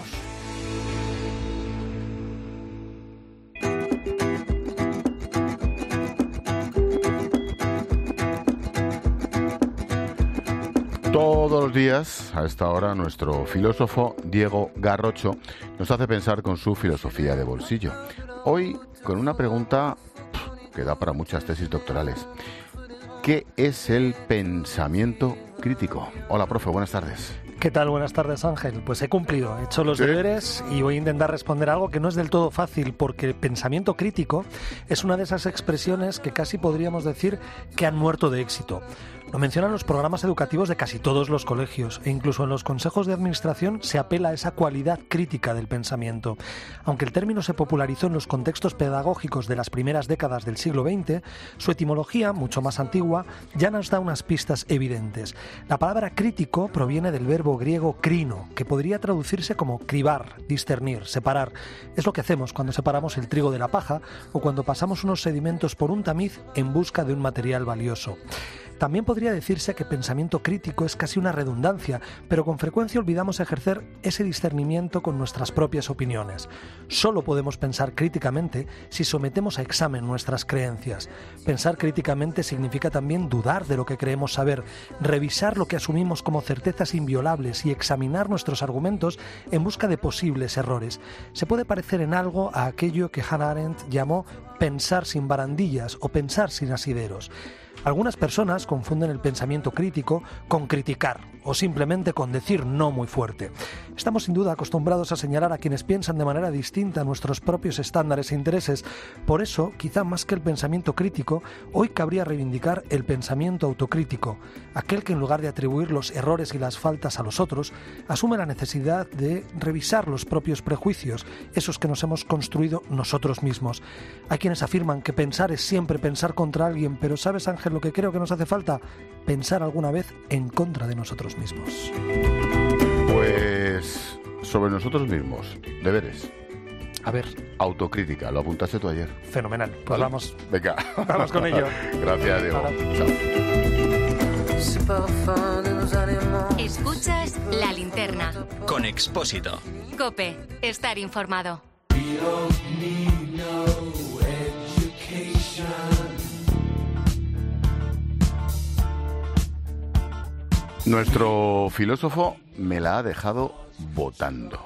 Todos los días, a esta hora, nuestro filósofo Diego Garrocho nos hace pensar con su filosofía de bolsillo. Hoy, con una pregunta que da para muchas tesis doctorales. ¿Qué es el pensamiento crítico? Hola, profe, buenas tardes. ¿Qué tal? Buenas tardes, Ángel. Pues he cumplido, he hecho los ¿Sí? deberes y voy a intentar responder algo que no es del todo fácil, porque el pensamiento crítico es una de esas expresiones que casi podríamos decir que han muerto de éxito. Lo mencionan los programas educativos de casi todos los colegios e incluso en los consejos de administración se apela a esa cualidad crítica del pensamiento. Aunque el término se popularizó en los contextos pedagógicos de las primeras décadas del siglo veinte, su etimología, mucho más antigua, ya nos da unas pistas evidentes. La palabra crítico proviene del verbo griego crino, que podría traducirse como cribar, discernir, separar. Es lo que hacemos cuando separamos el trigo de la paja o cuando pasamos unos sedimentos por un tamiz en busca de un material valioso. También podría decirse que pensamiento crítico es casi una redundancia, pero con frecuencia olvidamos ejercer ese discernimiento con nuestras propias opiniones. Solo podemos pensar críticamente si sometemos a examen nuestras creencias. Pensar críticamente significa también dudar de lo que creemos saber, revisar lo que asumimos como certezas inviolables y examinar nuestros argumentos en busca de posibles errores. Se puede parecer en algo a aquello que Hannah Arendt llamó pensar sin barandillas o pensar sin asideros. Algunas personas confunden el pensamiento crítico con criticar o simplemente con decir no muy fuerte. Estamos sin duda acostumbrados a señalar a quienes piensan de manera distinta a nuestros propios estándares e intereses. Por eso, quizá más que el pensamiento crítico, hoy cabría reivindicar el pensamiento autocrítico, aquel que en lugar de atribuir los errores y las faltas a los otros, asume la necesidad de revisar los propios prejuicios, esos que nos hemos construido nosotros mismos. Hay quienes afirman que pensar es siempre pensar contra alguien, pero ¿sabes, Ángel, lo que creo que nos hace falta? Pensar alguna vez en contra de nosotros mismos. Pues sobre nosotros mismos, deberes. A ver. Autocrítica, lo apuntaste tú ayer. Fenomenal, pues ¿vale? vamos. Venga. Vamos con ello. Gracias, Diego. Chao. Escuchas La Linterna. Con Expósito. COPE, estar informado. Nuestro filósofo me la ha dejado votando.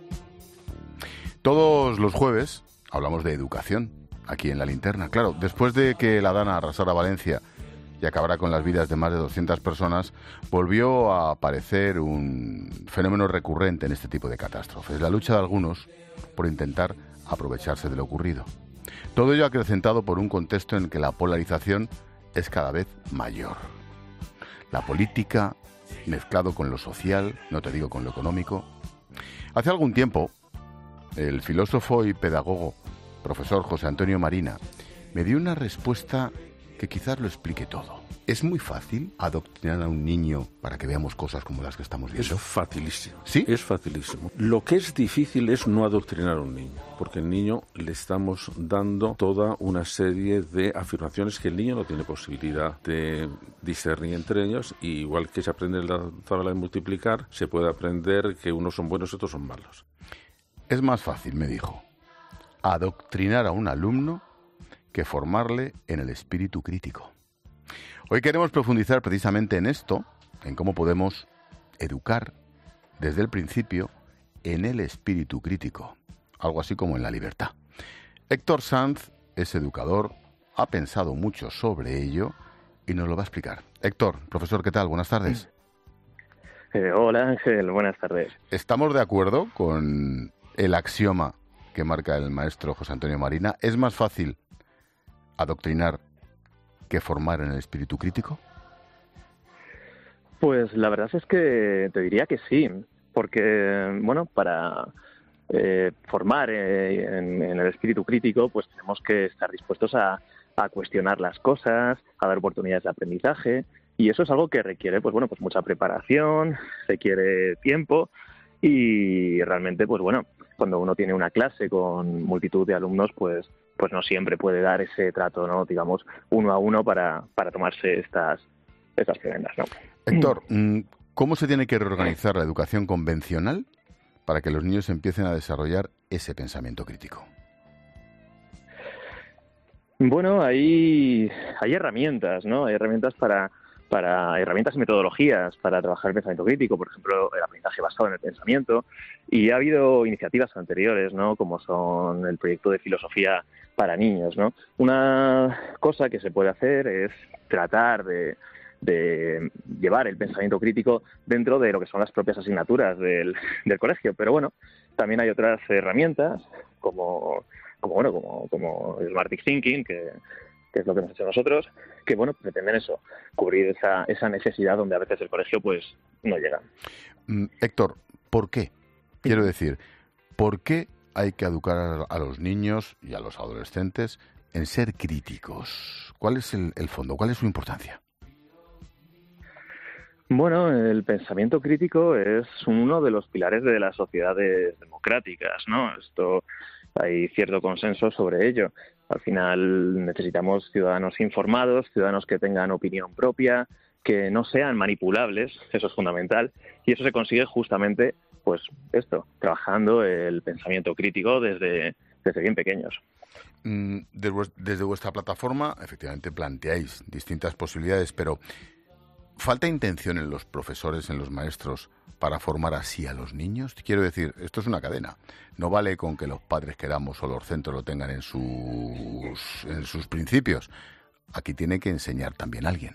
Todos los jueves hablamos de educación aquí en La Linterna. Claro, después de que la Dana arrasara Valencia y acabara con las vidas de más de doscientas personas, volvió a aparecer un fenómeno recurrente en este tipo de catástrofes: la lucha de algunos por intentar aprovecharse de lo ocurrido. Todo ello acrecentado por un contexto en que la polarización es cada vez mayor. La política mezclado con lo social, no te digo con lo económico. Hace algún tiempo, el filósofo y pedagogo, profesor José Antonio Marina, me dio una respuesta que quizás lo explique todo. ¿Es muy fácil adoctrinar a un niño para que veamos cosas como las que estamos viendo? Es facilísimo. ¿Sí? Es facilísimo. Lo que es difícil es no adoctrinar a un niño, porque al niño le estamos dando toda una serie de afirmaciones que el niño no tiene posibilidad de discernir entre ellos, y igual que se aprende la tabla de multiplicar, se puede aprender que unos son buenos y otros son malos. Es más fácil, me dijo, adoctrinar a un alumno que formarle en el espíritu crítico. Hoy queremos profundizar precisamente en esto, en cómo podemos educar desde el principio en el espíritu crítico, algo así como en la libertad. Héctor Sanz es educador, ha pensado mucho sobre ello y nos lo va a explicar. Héctor, profesor, ¿qué tal? Buenas tardes. Eh, hola, Ángel, buenas tardes. ¿Estamos de acuerdo con el axioma que marca el maestro José Antonio Marina? ¿Es más fácil adoctrinar que formar en el espíritu crítico? Pues la verdad es que te diría que sí, porque, bueno, para eh, formar eh, en, en el espíritu crítico, pues tenemos que estar dispuestos a, a cuestionar las cosas, a dar oportunidades de aprendizaje, y eso es algo que requiere, pues bueno, pues mucha preparación, requiere tiempo, y realmente, pues bueno, cuando uno tiene una clase con multitud de alumnos, pues pues no siempre puede dar ese trato, ¿no? Digamos, uno a uno para, para tomarse estas, estas prebendas, ¿no? Héctor, ¿cómo se tiene que reorganizar la educación convencional para que los niños empiecen a desarrollar ese pensamiento crítico? Bueno, hay, hay herramientas, ¿no? Hay herramientas para, para herramientas y metodologías para trabajar el pensamiento crítico, por ejemplo, el aprendizaje basado en el pensamiento, y ha habido iniciativas anteriores, ¿no? Como son el proyecto de filosofía para niños, ¿no? Una cosa que se puede hacer es tratar de, de llevar el pensamiento crítico dentro de lo que son las propias asignaturas del, del colegio, pero bueno, también hay otras herramientas como, como bueno, como, como el Smartic Thinking, que que es lo que hemos hecho nosotros, que bueno, pretenden eso, cubrir esa, esa necesidad donde a veces el colegio pues no llega. Mm, Héctor, ¿por qué? Quiero decir, ¿por qué hay que educar a los niños y a los adolescentes en ser críticos? ¿Cuál es el, el fondo? ¿Cuál es su importancia? Bueno, el pensamiento crítico es uno de los pilares de las sociedades democráticas, ¿no? Esto, hay cierto consenso sobre ello. Al final necesitamos ciudadanos informados, ciudadanos que tengan opinión propia, que no sean manipulables, eso es fundamental, y eso se consigue justamente, pues esto, trabajando el pensamiento crítico desde, desde bien pequeños. Desde vuestra plataforma, efectivamente, planteáis distintas posibilidades, pero ¿falta intención en los profesores, en los maestros, para formar así a los niños? Quiero decir, esto es una cadena. No vale con que los padres queramos o los centros lo tengan en sus, en sus principios. aquí tiene que enseñar también alguien.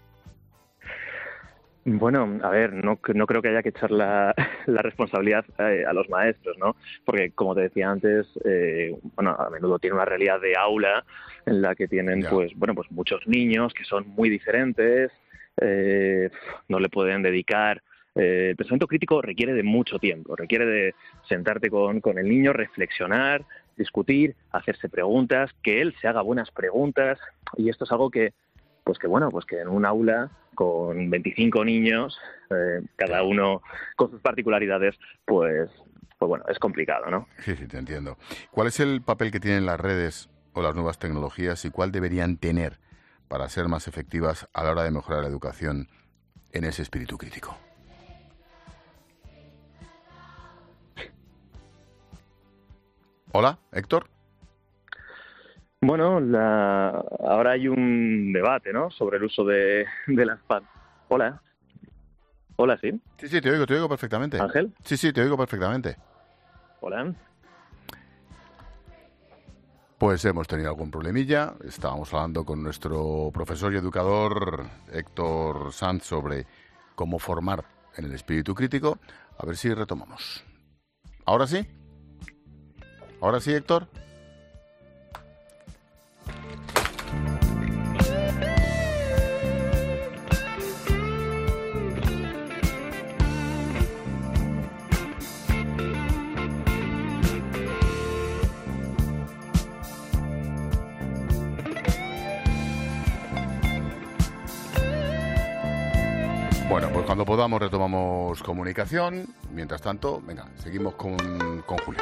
Bueno, a ver, no, no creo que haya que echar la, la responsabilidad eh, a los maestros, ¿no? Porque, como te decía antes, eh, bueno, a menudo tiene una realidad de aula en la que tienen, ya. pues, bueno, pues muchos niños que son muy diferentes, eh, no le pueden dedicar. Eh, el pensamiento crítico requiere de mucho tiempo, requiere de sentarte con, con el niño, reflexionar, discutir, hacerse preguntas, que él se haga buenas preguntas, y esto es algo que, pues que bueno, pues que en un aula con veinticinco niños, eh, cada uno con sus particularidades, pues, pues bueno, es complicado, ¿no? Sí, sí, te entiendo. ¿Cuál es el papel que tienen las redes o las nuevas tecnologías y cuál deberían tener para ser más efectivas a la hora de mejorar la educación en ese espíritu crítico? Hola, Héctor. Bueno, la... ahora hay un debate, ¿no?, sobre el uso de, de las pantallas. Hola. Hola, ¿sí? Sí, sí, te oigo, te oigo perfectamente. ¿Ángel? Sí, sí, te oigo perfectamente. Hola. Pues hemos tenido algún problemilla. Estábamos hablando con nuestro profesor y educador Héctor Sanz sobre cómo formar en el espíritu crítico. A ver si retomamos. ¿Ahora sí? ¿Ahora sí, Héctor? Bueno, pues cuando podamos retomamos comunicación. Mientras tanto, venga, seguimos con, con Julio.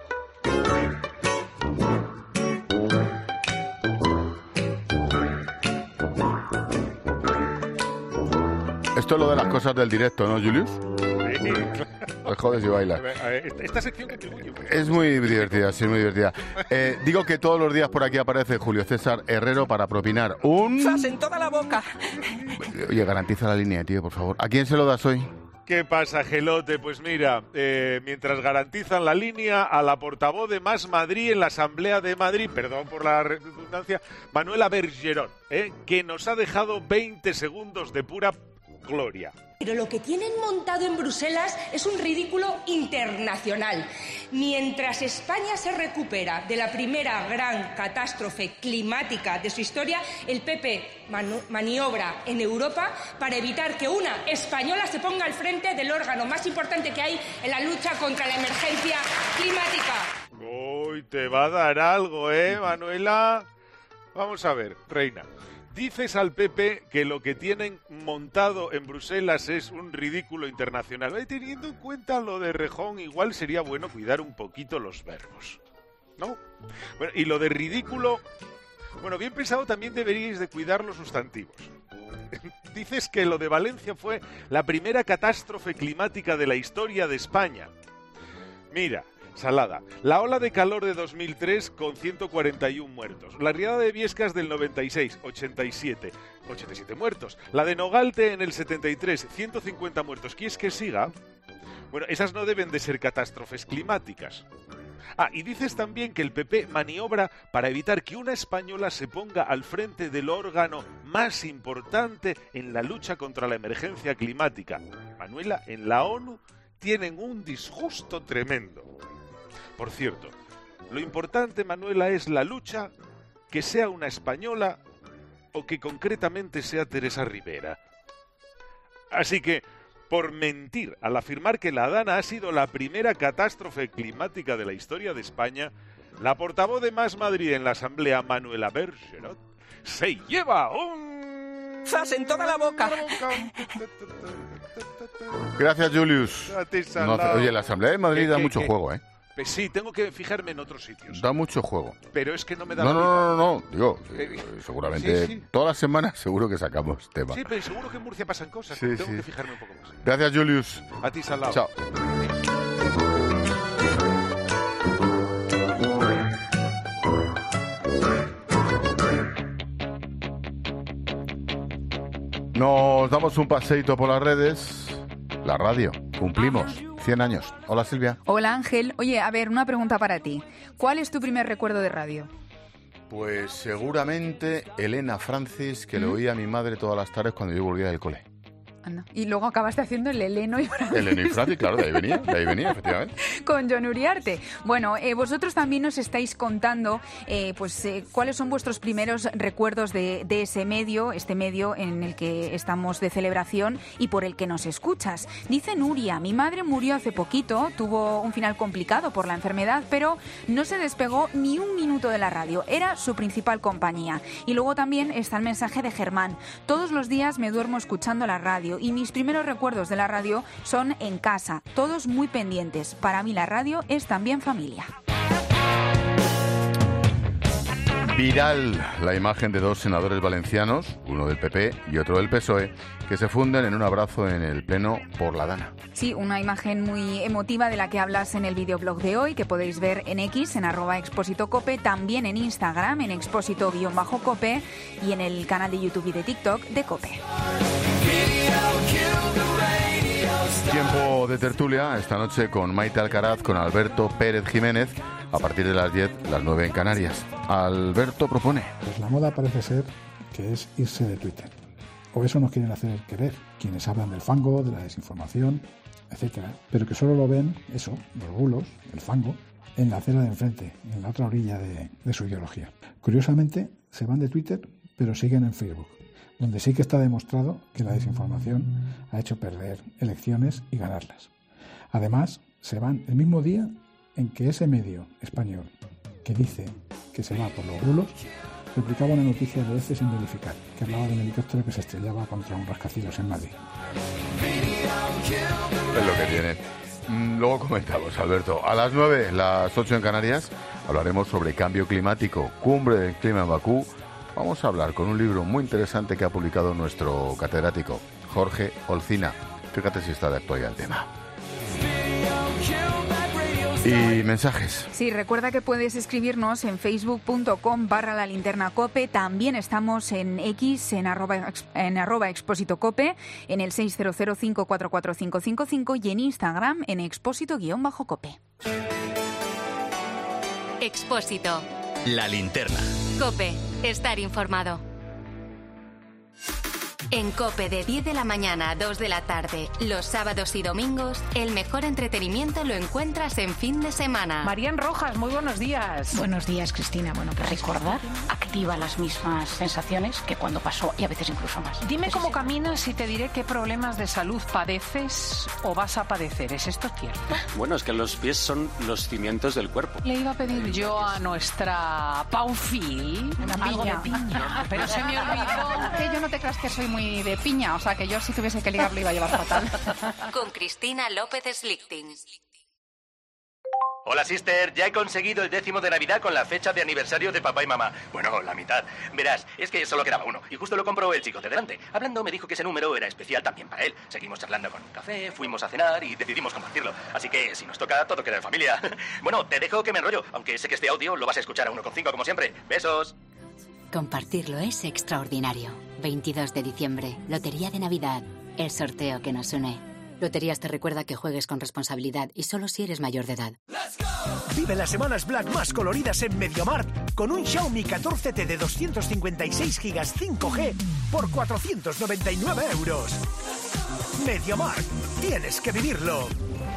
Esto es lo de las cosas del directo, ¿no, Julius? Sí. Pues joder si bailas. Esta sección contribuye. Es muy divertida, sí, muy divertida. Eh, digo que todos los días por aquí aparece Julio César Herrero para propinar un... ¡Zas en toda la boca! Oye, garantiza la línea, tío, por favor. ¿A quién se lo das hoy? ¿Qué pasa, Gelote? Pues mira, eh, mientras garantizan la línea, a la portavoz de Más Madrid en la Asamblea de Madrid, perdón por la redundancia, Manuela Bergerón, eh, que nos ha dejado veinte segundos de pura gloria. Pero lo que tienen montado en Bruselas es un ridículo internacional. Mientras España se recupera de la primera gran catástrofe climática de su historia, el P P manu- maniobra en Europa para evitar que una española se ponga al frente del órgano más importante que hay en la lucha contra la emergencia climática. Uy, te va a dar algo, ¿eh, Manuela? Vamos a ver, reina. Dices al P P que lo que tienen montado en Bruselas es un ridículo internacional. Eh, teniendo en cuenta lo de Rejón, igual sería bueno cuidar un poquito los verbos, ¿no? Bueno, y lo de ridículo, bueno, bien pensado, también deberíais de cuidar los sustantivos. Dices que lo de Valencia fue la primera catástrofe climática de la historia de España. Mira, Salada, la ola de calor de dos mil tres con ciento cuarenta y uno muertos. La riada de Viescas del noventa y seis, ochenta y siete, ochenta y siete muertos. La de Nogalte en el setenta y tres, ciento cincuenta muertos. ¿Quieres que siga? Bueno, esas no deben de ser catástrofes climáticas. Ah, y dices también que el P P maniobra para evitar que una española se ponga al frente del órgano más importante en la lucha contra la emergencia climática. Manuela, en la ONU tienen un disgusto tremendo. Por cierto, lo importante, Manuela, es la lucha, que sea una española o que concretamente sea Teresa Rivera. Así que, por mentir al afirmar que la Dana ha sido la primera catástrofe climática de la historia de España, la portavoz de Más Madrid en la Asamblea, Manuela Bergerot, se lleva un... ¡Zas en toda la boca! Gracias, Julius. No, oye, la Asamblea de Madrid ¿Qué, da qué, mucho qué? juego, ¿eh? Pues sí, tengo que fijarme en otros sitios. Da mucho juego. Pero es que no me da No, la no, vida. no, no, no. Digo, eh, seguramente Sí, sí. todas las semanas seguro que sacamos tema. Sí, pero seguro que en Murcia pasan cosas. Sí, tengo sí. que fijarme un poco más. Gracias, Julius. A ti, Salao. Chao. Nos damos un paseíto por las redes. La radio. Cumplimos cien años. Hola, Silvia. Hola, Ángel. Oye, a ver, una pregunta para ti. ¿Cuál es tu primer recuerdo de radio? Pues seguramente Elena Francis, que ¿Mm? le oía a mi madre todas las tardes cuando yo volvía del cole. Anda. Y luego acabaste haciendo el Eleno y Francis. Eleno y Francis, claro, de ahí venía, de ahí venía, efectivamente. Con Jon Uriarte. Bueno, eh, vosotros también nos estáis contando eh, pues eh, cuáles son vuestros primeros recuerdos de, de ese medio, este medio en el que estamos de celebración y por el que nos escuchas. Dice Nuria, mi madre murió hace poquito, tuvo un final complicado por la enfermedad, pero no se despegó ni un minuto de la radio. Era su principal compañía. Y luego también está el mensaje de Germán. Todos los días me duermo escuchando la radio y mis primeros recuerdos de la radio son en casa, todos muy pendientes. Para mí la radio es también familia. Viral la imagen de dos senadores valencianos, uno del P P y otro del P S O E, que se funden en un abrazo en el Pleno por la Dana. Sí, una imagen muy emotiva de la que hablas en el videoblog de hoy, que podéis ver en X, en arroba Expósito Cope, también en Instagram, en Expósito-Cope y en el canal de YouTube y de TikTok de Cope. Tiempo de tertulia esta noche con Maite Alcaraz, con Alberto Pérez Jiménez, a partir de las diez, las nueve en Canarias. Alberto propone. Pues la moda parece ser que es irse de Twitter. O eso nos quieren hacer creer quienes hablan del fango, de la desinformación, etcétera. Pero que solo lo ven, eso, los bulos, el fango, en la acera de enfrente, en la otra orilla de, de su ideología. Curiosamente, se van de Twitter, pero siguen en Facebook, donde sí que está demostrado que la desinformación ha hecho perder elecciones y ganarlas. Además, se van el mismo día en que ese medio español que dice que se va por los bulos replicaba una noticia de veces sin verificar, que hablaba de un helicóptero que se estrellaba contra un rascacielos en Madrid. Es lo que tiene. Luego comentamos, Alberto. A las nueve, las ocho en Canarias, hablaremos sobre cambio climático, cumbre del clima en Bakú. Vamos a hablar con un libro muy interesante que ha publicado nuestro catedrático, Jorge Olcina. Fíjate si está de actualidad el tema. Y mensajes. Sí, recuerda que puedes escribirnos en facebook.com barra la linterna cope. También estamos en X, en arroba, en arroba Expósito Cope, en el seis cero cero cinco cuatro cuatro cinco cinco cinco y en Instagram en expósito-cope. Expósito. La linterna. Cope, estar informado. En Cope de diez de la mañana a dos de la tarde, los sábados y domingos, el mejor entretenimiento lo encuentras en fin de semana. Marían Rojas, muy buenos días. Buenos días, Cristina. Bueno, pues recordar activa las mismas sensaciones que cuando pasó y a veces incluso más. Dime cómo caminas y te diré qué problemas de salud padeces o vas a padecer. ¿Es esto cierto? Bueno, es que los pies son los cimientos del cuerpo. Le iba a pedir yo a nuestra Paufil algo de piña, pero se me olvidó. Que yo no te creas que soy muy de piña, o sea que yo si tuviese que ligar lo iba a llevar fatal. Con Cristina López Slichting. Hola, sister. Ya he conseguido el décimo de Navidad con la fecha de aniversario de papá y mamá. Bueno, la mitad. Verás, es que solo quedaba uno. Y justo lo compró el chico de delante. Hablando, me dijo que ese número era especial también para él. Seguimos charlando con un café, fuimos a cenar y decidimos compartirlo. Así que, si nos toca, todo queda en familia. Bueno, te dejo que me enrollo. Aunque sé que este audio lo vas a escuchar a uno coma cinco como siempre. Besos. Compartirlo es extraordinario. veintidós de diciembre, Lotería de Navidad, el sorteo que nos une. Loterías te recuerda que juegues con responsabilidad y solo si eres mayor de edad. Vive las semanas Black más coloridas en MediaMarkt con un Xiaomi catorce T de doscientos cincuenta y seis gigas cinco G por cuatrocientos noventa y nueve euros. MediaMarkt, tienes que vivirlo.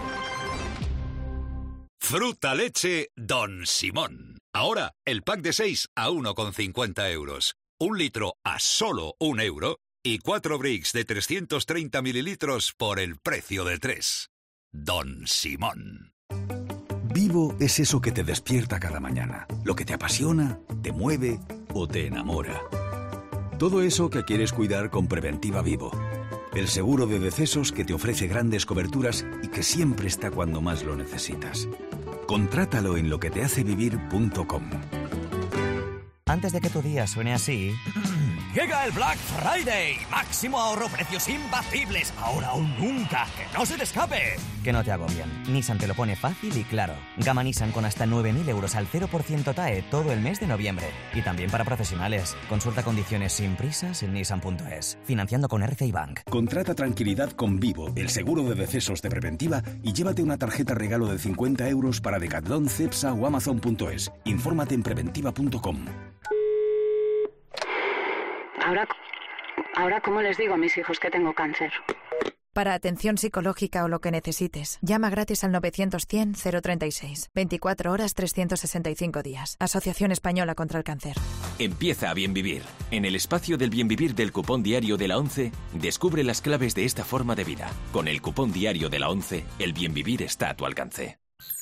Fruta leche Don Simón. Ahora, el pack de seis a uno coma cincuenta euros. Un litro a solo un euro. Y cuatro bricks de trescientos treinta mililitros por el precio de tres. Don Simón. Vivo es eso que te despierta cada mañana. Lo que te apasiona, te mueve o te enamora. Todo eso que quieres cuidar con Preventiva Vivo. El seguro de decesos que te ofrece grandes coberturas y que siempre está cuando más lo necesitas. Contrátalo en lo que te hace vivir punto com. Antes de que tu día suene así... Llega el Black Friday. Máximo ahorro, precios imbatibles. Ahora o nunca. Que no se te escape. Que no te agobien. Nissan te lo pone fácil y claro. Gama Nissan con hasta nueve mil euros al cero por ciento T A E todo el mes de noviembre. Y también para profesionales. Consulta condiciones sin prisas en nissan punto es. Financiando con R C I Bank. Contrata tranquilidad con Vivo, el seguro de decesos de Preventiva, y llévate una tarjeta regalo de cincuenta euros para Decathlon, Cepsa o Amazon punto es. Infórmate en preventiva punto com. Ahora, ahora, ¿cómo les digo a mis hijos que tengo cáncer? Para atención psicológica o lo que necesites, llama gratis al novecientos cien cero treinta y seis. veinticuatro horas, trescientos sesenta y cinco días. Asociación Española contra el Cáncer. Empieza a bien vivir. En el espacio del bien vivir del cupón diario de la ONCE, descubre las claves de esta forma de vida. Con el cupón diario de la ONCE, el bien vivir está a tu alcance.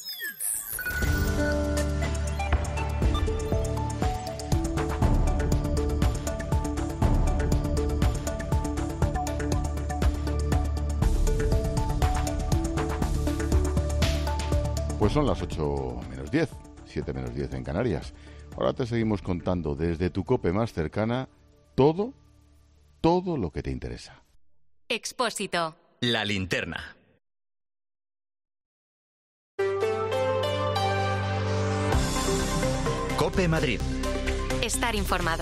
Pues son las ocho menos diez, siete menos diez en Canarias. Ahora te seguimos contando desde tu COPE más cercana todo, todo lo que te interesa. Expósito. La linterna. COPE Madrid. Estar informado.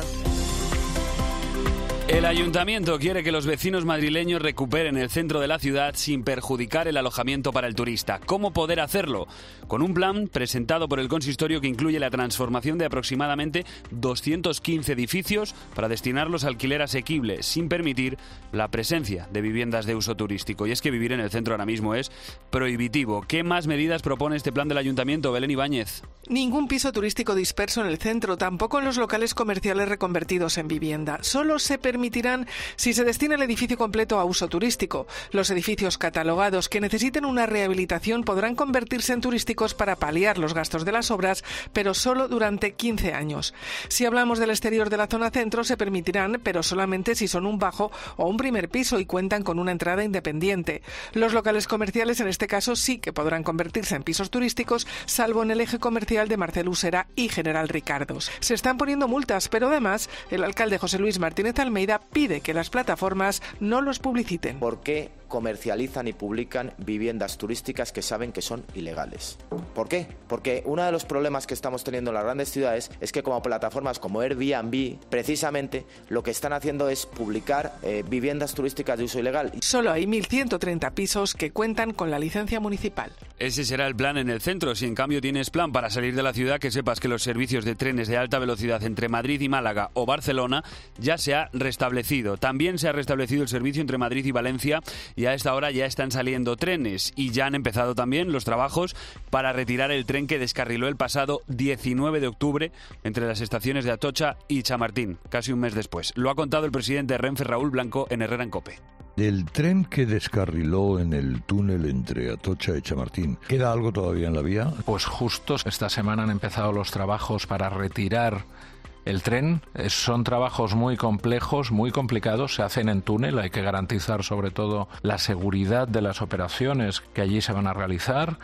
El ayuntamiento quiere que los vecinos madrileños recuperen el centro de la ciudad sin perjudicar el alojamiento para el turista. ¿Cómo poder hacerlo? Con un plan presentado por el consistorio que incluye la transformación de aproximadamente doscientos quince edificios para destinarlos a alquiler asequible, sin permitir la presencia de viviendas de uso turístico. Y es que vivir en el centro ahora mismo es prohibitivo. ¿Qué más medidas propone este plan del ayuntamiento, Belén Ibáñez? Ningún piso turístico disperso en el centro, tampoco en los locales comerciales reconvertidos en vivienda. Solo se permitirán si se destina el edificio completo a uso turístico. Los edificios catalogados que necesiten una rehabilitación podrán convertirse en turísticos para paliar los gastos de las obras, pero solo durante quince años. Si hablamos del exterior de la zona centro, se permitirán, pero solamente si son un bajo o un primer piso y cuentan con una entrada independiente. Los locales comerciales, en este caso, sí que podrán convertirse en pisos turísticos, salvo en el eje comercial de Marcel Usera y General Ricardos. Se están poniendo multas, pero además el alcalde José Luis Martínez Almeida pide que las plataformas no los publiciten. ¿Por qué comercializan y publican viviendas turísticas que saben que son ilegales? ¿Por qué? Porque uno de los problemas que estamos teniendo en las grandes ciudades es que como plataformas como Airbnb, precisamente lo que están haciendo es publicar eh, viviendas turísticas de uso ilegal. Solo hay mil ciento treinta pisos que cuentan con la licencia municipal. Ese será el plan en el centro. Si en cambio tienes plan para salir de la ciudad, que sepas que los servicios de trenes de alta velocidad entre Madrid y Málaga o Barcelona ya se ha restablecido. También se ha restablecido el servicio entre Madrid y Valencia y a esta hora ya están saliendo trenes y ya han empezado también los trabajos para retirar el tren que descarriló el pasado diecinueve de octubre entre las estaciones de Atocha y Chamartín, casi un mes después. Lo ha contado el presidente de Renfe, Raúl Blanco, en Herrera en COPE. Del tren que descarriló en el túnel entre Atocha y Chamartín, ¿queda algo todavía en la vía? Pues justo esta semana han empezado los trabajos para retirar el tren. Son trabajos muy complejos, muy complicados, se hacen en túnel, hay que garantizar sobre todo la seguridad de las operaciones que allí se van a realizar.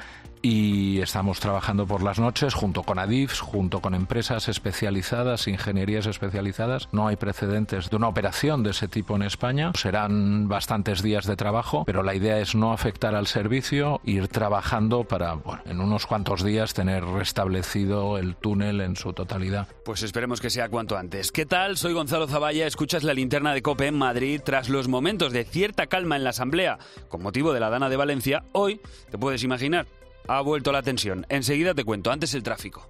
Y estamos trabajando por las noches junto con Adif, junto con empresas especializadas, ingenierías especializadas. No hay precedentes de una operación de ese tipo en España. Serán bastantes días de trabajo, pero la idea es no afectar al servicio, ir trabajando para, bueno, en unos cuantos días tener restablecido el túnel en su totalidad. Pues esperemos que sea cuanto antes. ¿Qué tal? Soy Gonzalo Zavalla, escuchas la linterna de COPE en Madrid. Tras los momentos de cierta calma en la Asamblea con motivo de la Dana de Valencia, hoy, te puedes imaginar, ha vuelto la tensión. Enseguida te cuento, antes el tráfico.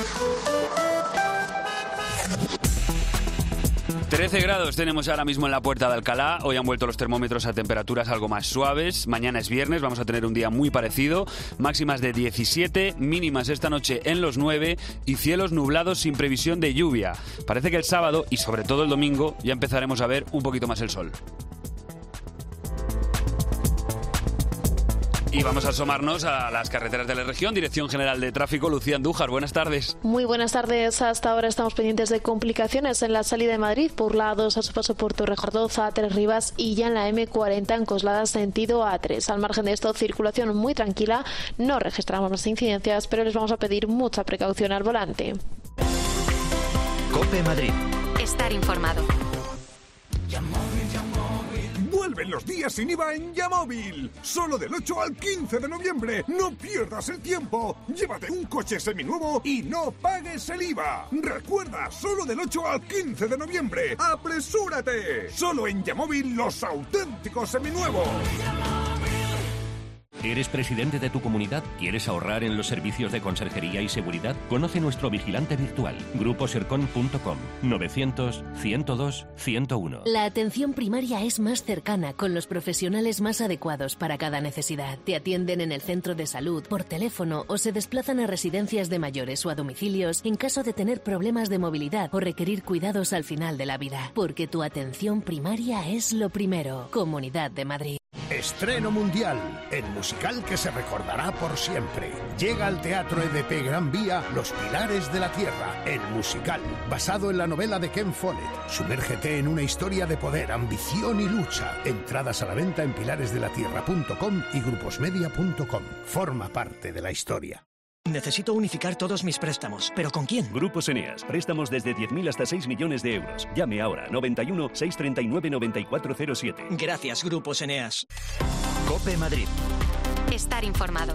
trece grados tenemos ahora mismo en la Puerta de Alcalá. Hoy han vuelto los termómetros a temperaturas algo más suaves. Mañana es viernes, vamos a tener un día muy parecido. Máximas de diecisiete, mínimas esta noche en los nueve y cielos nublados sin previsión de lluvia. Parece que el sábado y sobre todo el domingo ya empezaremos a ver un poquito más el sol. Y vamos a asomarnos a las carreteras de la región. Dirección General de Tráfico, Lucía Andújar, buenas tardes. Muy buenas tardes. Hasta ahora estamos pendientes de complicaciones en la salida de Madrid por la A dos a su paso por Torrejardoza, A tres Rivas y ya en la eme cuarenta en Coslada sentido A tres. Al margen de esto, circulación muy tranquila. No registramos más incidencias, pero les vamos a pedir mucha precaución al volante. COPE Madrid. Estar informado. Vuelven los días sin I V A en Yamóvil. Solo del ocho al quince de noviembre. No pierdas el tiempo. Llévate un coche seminuevo y no pagues el I V A. Recuerda, solo del ocho al quince de noviembre. ¡Apresúrate! Solo en Yamóvil los auténticos seminuevos. ¿Eres presidente de tu comunidad? ¿Quieres ahorrar en los servicios de conserjería y seguridad? Conoce nuestro vigilante virtual, grupo sercon punto com, novecientos, ciento dos, ciento uno. La atención primaria es más cercana, con los profesionales más adecuados para cada necesidad. Te atienden en el centro de salud, por teléfono o se desplazan a residencias de mayores o a domicilios en caso de tener problemas de movilidad o requerir cuidados al final de la vida. Porque tu atención primaria es lo primero. Comunidad de Madrid. Estreno mundial, el musical que se recordará por siempre. Llega al Teatro E D P Gran Vía Los Pilares de la Tierra, el musical, basado en la novela de Ken Follett. Sumérgete en una historia de poder, ambición y lucha. Entradas a la venta en pilares de la tierra punto com y gruposmedia punto com. Forma parte de la historia. Necesito unificar todos mis préstamos, ¿pero con quién? Grupos Eneas. Préstamos desde diez mil hasta seis millones de euros. Llame ahora. noventa y uno, seiscientos treinta y nueve, noventa y cuatro cero siete. Gracias, Grupos Eneas. COPE Madrid. Estar informado.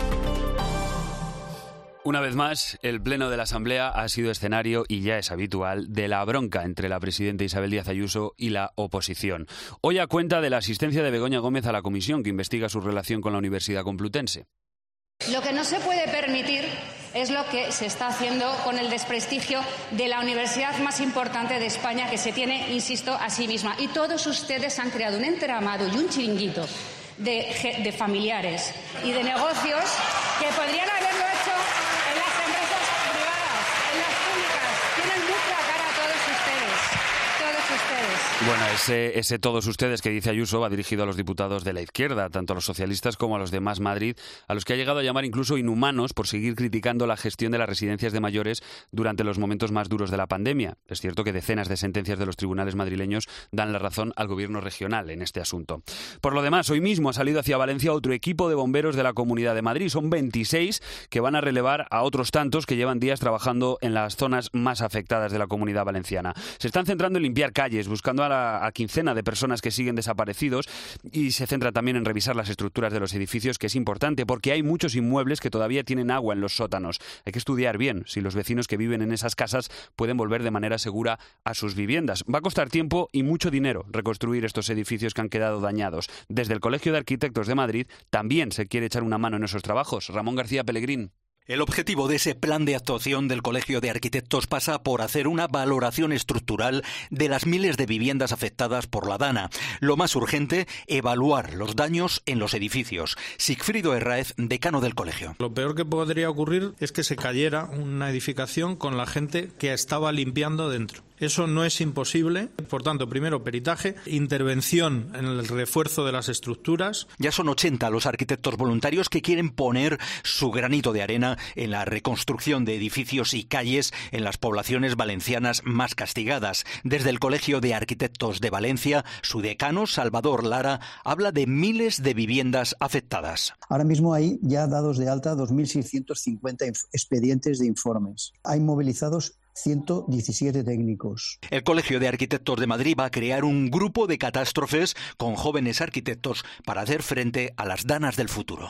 Una vez más, el Pleno de la Asamblea ha sido escenario, y ya es habitual, de la bronca entre la presidenta Isabel Díaz Ayuso y la oposición. Hoy a cuenta de la asistencia de Begoña Gómez a la comisión que investiga su relación con la Universidad Complutense. Lo que no se puede permitir es lo que se está haciendo con el desprestigio de la universidad más importante de España, que se tiene, insisto, a sí misma. Y todos ustedes han creado un entramado y un chiringuito de, de familiares y de negocios que podrían haberlo hecho en las empresas privadas, en las públicas. Tienen mucha cara todos ustedes, todos ustedes. Bueno, ese, ese todos ustedes que dice Ayuso va dirigido a los diputados de la izquierda, tanto a los socialistas como a los de Más Madrid, a los que ha llegado a llamar incluso inhumanos por seguir criticando la gestión de las residencias de mayores durante los momentos más duros de la pandemia. Es cierto que decenas de sentencias de los tribunales madrileños dan la razón al gobierno regional en este asunto. Por lo demás, hoy mismo ha salido hacia Valencia otro equipo de bomberos de la Comunidad de Madrid. Son veintiséis que van a relevar a otros tantos que llevan días trabajando en las zonas más afectadas de la Comunidad Valenciana. Se están centrando en limpiar calles, buscando a la a quincena de personas que siguen desaparecidos, y se centra también en revisar las estructuras de los edificios, que es importante porque hay muchos inmuebles que todavía tienen agua en los sótanos. Hay que estudiar bien si los vecinos que viven en esas casas pueden volver de manera segura a sus viviendas. Va a costar tiempo y mucho dinero reconstruir estos edificios que han quedado dañados. Desde el Colegio de Arquitectos de Madrid también se quiere echar una mano en esos trabajos. Ramón García Pellegrín. El objetivo de ese plan de actuación del Colegio de Arquitectos pasa por hacer una valoración estructural de las miles de viviendas afectadas por la Dana. Lo más urgente, evaluar los daños en los edificios. Sigfrido Herráez, decano del colegio. Lo peor que podría ocurrir es que se cayera una edificación con la gente que estaba limpiando dentro. Eso no es imposible. Por tanto, primero peritaje, intervención en el refuerzo de las estructuras. Ya son ochenta los arquitectos voluntarios que quieren poner su granito de arena en la reconstrucción de edificios y calles en las poblaciones valencianas más castigadas. Desde el Colegio de Arquitectos de Valencia, su decano, Salvador Lara, habla de miles de viviendas afectadas. Ahora mismo hay ya dados de alta dos mil seiscientos cincuenta expedientes de informes. Hay movilizados ciento diecisiete técnicos. El Colegio de Arquitectos de Madrid va a crear un grupo de catástrofes con jóvenes arquitectos para hacer frente a las danas del futuro.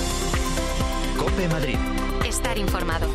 COPE Madrid. Estar informado.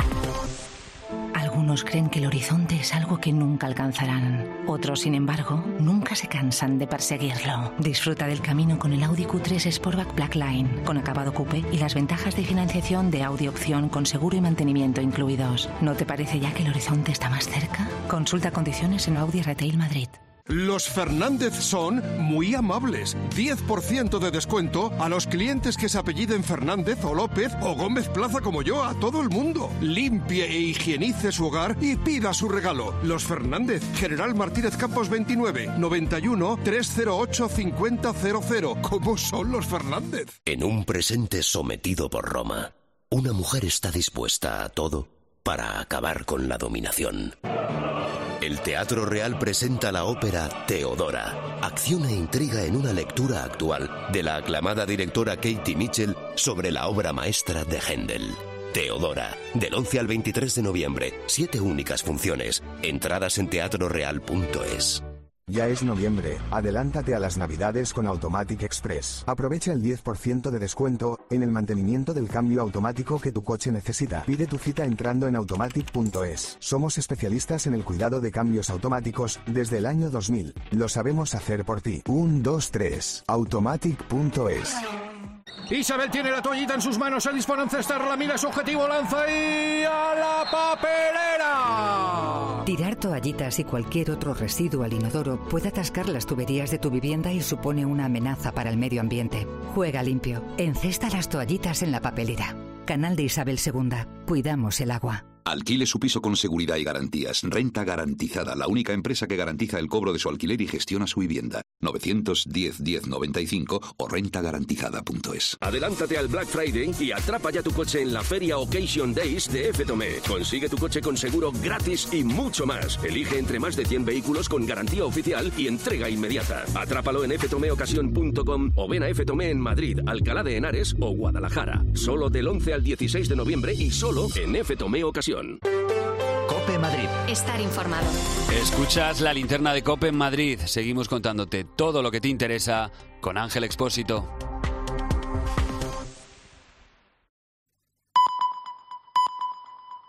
Algunos creen que el horizonte es algo que nunca alcanzarán. Otros, sin embargo, nunca se cansan de perseguirlo. Disfruta del camino con el Audi Q tres Sportback Blackline, con acabado coupé y las ventajas de financiación de Audi Opción con seguro y mantenimiento incluidos. ¿No te parece ya que el horizonte está más cerca? Consulta condiciones en Audi Retail Madrid. Los Fernández son muy amables. diez por ciento de descuento a los clientes que se apelliden Fernández o López o Gómez Plaza como yo, a todo el mundo. Limpie e higienice su hogar y pida su regalo. Los Fernández, General Martínez Campos veintinueve, noventa y uno, trescientos ocho, cincuenta cero cero. ¿Cómo son los Fernández? En un presente sometido por Roma, una mujer está dispuesta a todo para acabar con la dominación. El Teatro Real presenta la ópera Teodora, acción e intriga en una lectura actual de la aclamada directora Katie Mitchell sobre la obra maestra de Händel. Teodora, del once al veintitrés de noviembre, siete únicas funciones, entradas en teatro real punto es. Ya es noviembre, adelántate a las navidades con Automatic Express. Aprovecha el diez por ciento de descuento en el mantenimiento del cambio automático que tu coche necesita. Pide tu cita entrando en automatic punto es. Somos especialistas en el cuidado de cambios automáticos desde el año dos mil. Lo sabemos hacer por ti. uno, dos, tres. automatic punto es. Isabel tiene la toallita en sus manos, se dispone a encestarla, mira su objetivo, lanza y a la papelera. Tirar toallitas y cualquier otro residuo al inodoro puede atascar las tuberías de tu vivienda y supone una amenaza para el medio ambiente. Juega limpio. Encesta las toallitas en la papelera. Canal de Isabel segunda. Cuidamos el agua. Alquile su piso con seguridad y garantías. Renta Garantizada, la única empresa que garantiza el cobro de su alquiler y gestiona su vivienda. novecientos diez diez noventa y cinco o renta garantizada punto es. Adelántate al Black Friday y atrapa ya tu coche en la feria Occasion Days de F Tomé. Consigue tu coche con seguro gratis y mucho más. Elige entre más de cien vehículos con garantía oficial y entrega inmediata. Atrápalo en f tomé ocasión punto com o ven a F Tomé en Madrid, Alcalá de Henares o Guadalajara. Solo del once al dieciséis de noviembre y solo en F Tomé Ocasión. COPE Madrid. Estar informado. Escuchas la linterna de COPE en Madrid. Seguimos contándote todo lo que te interesa con Ángel Expósito.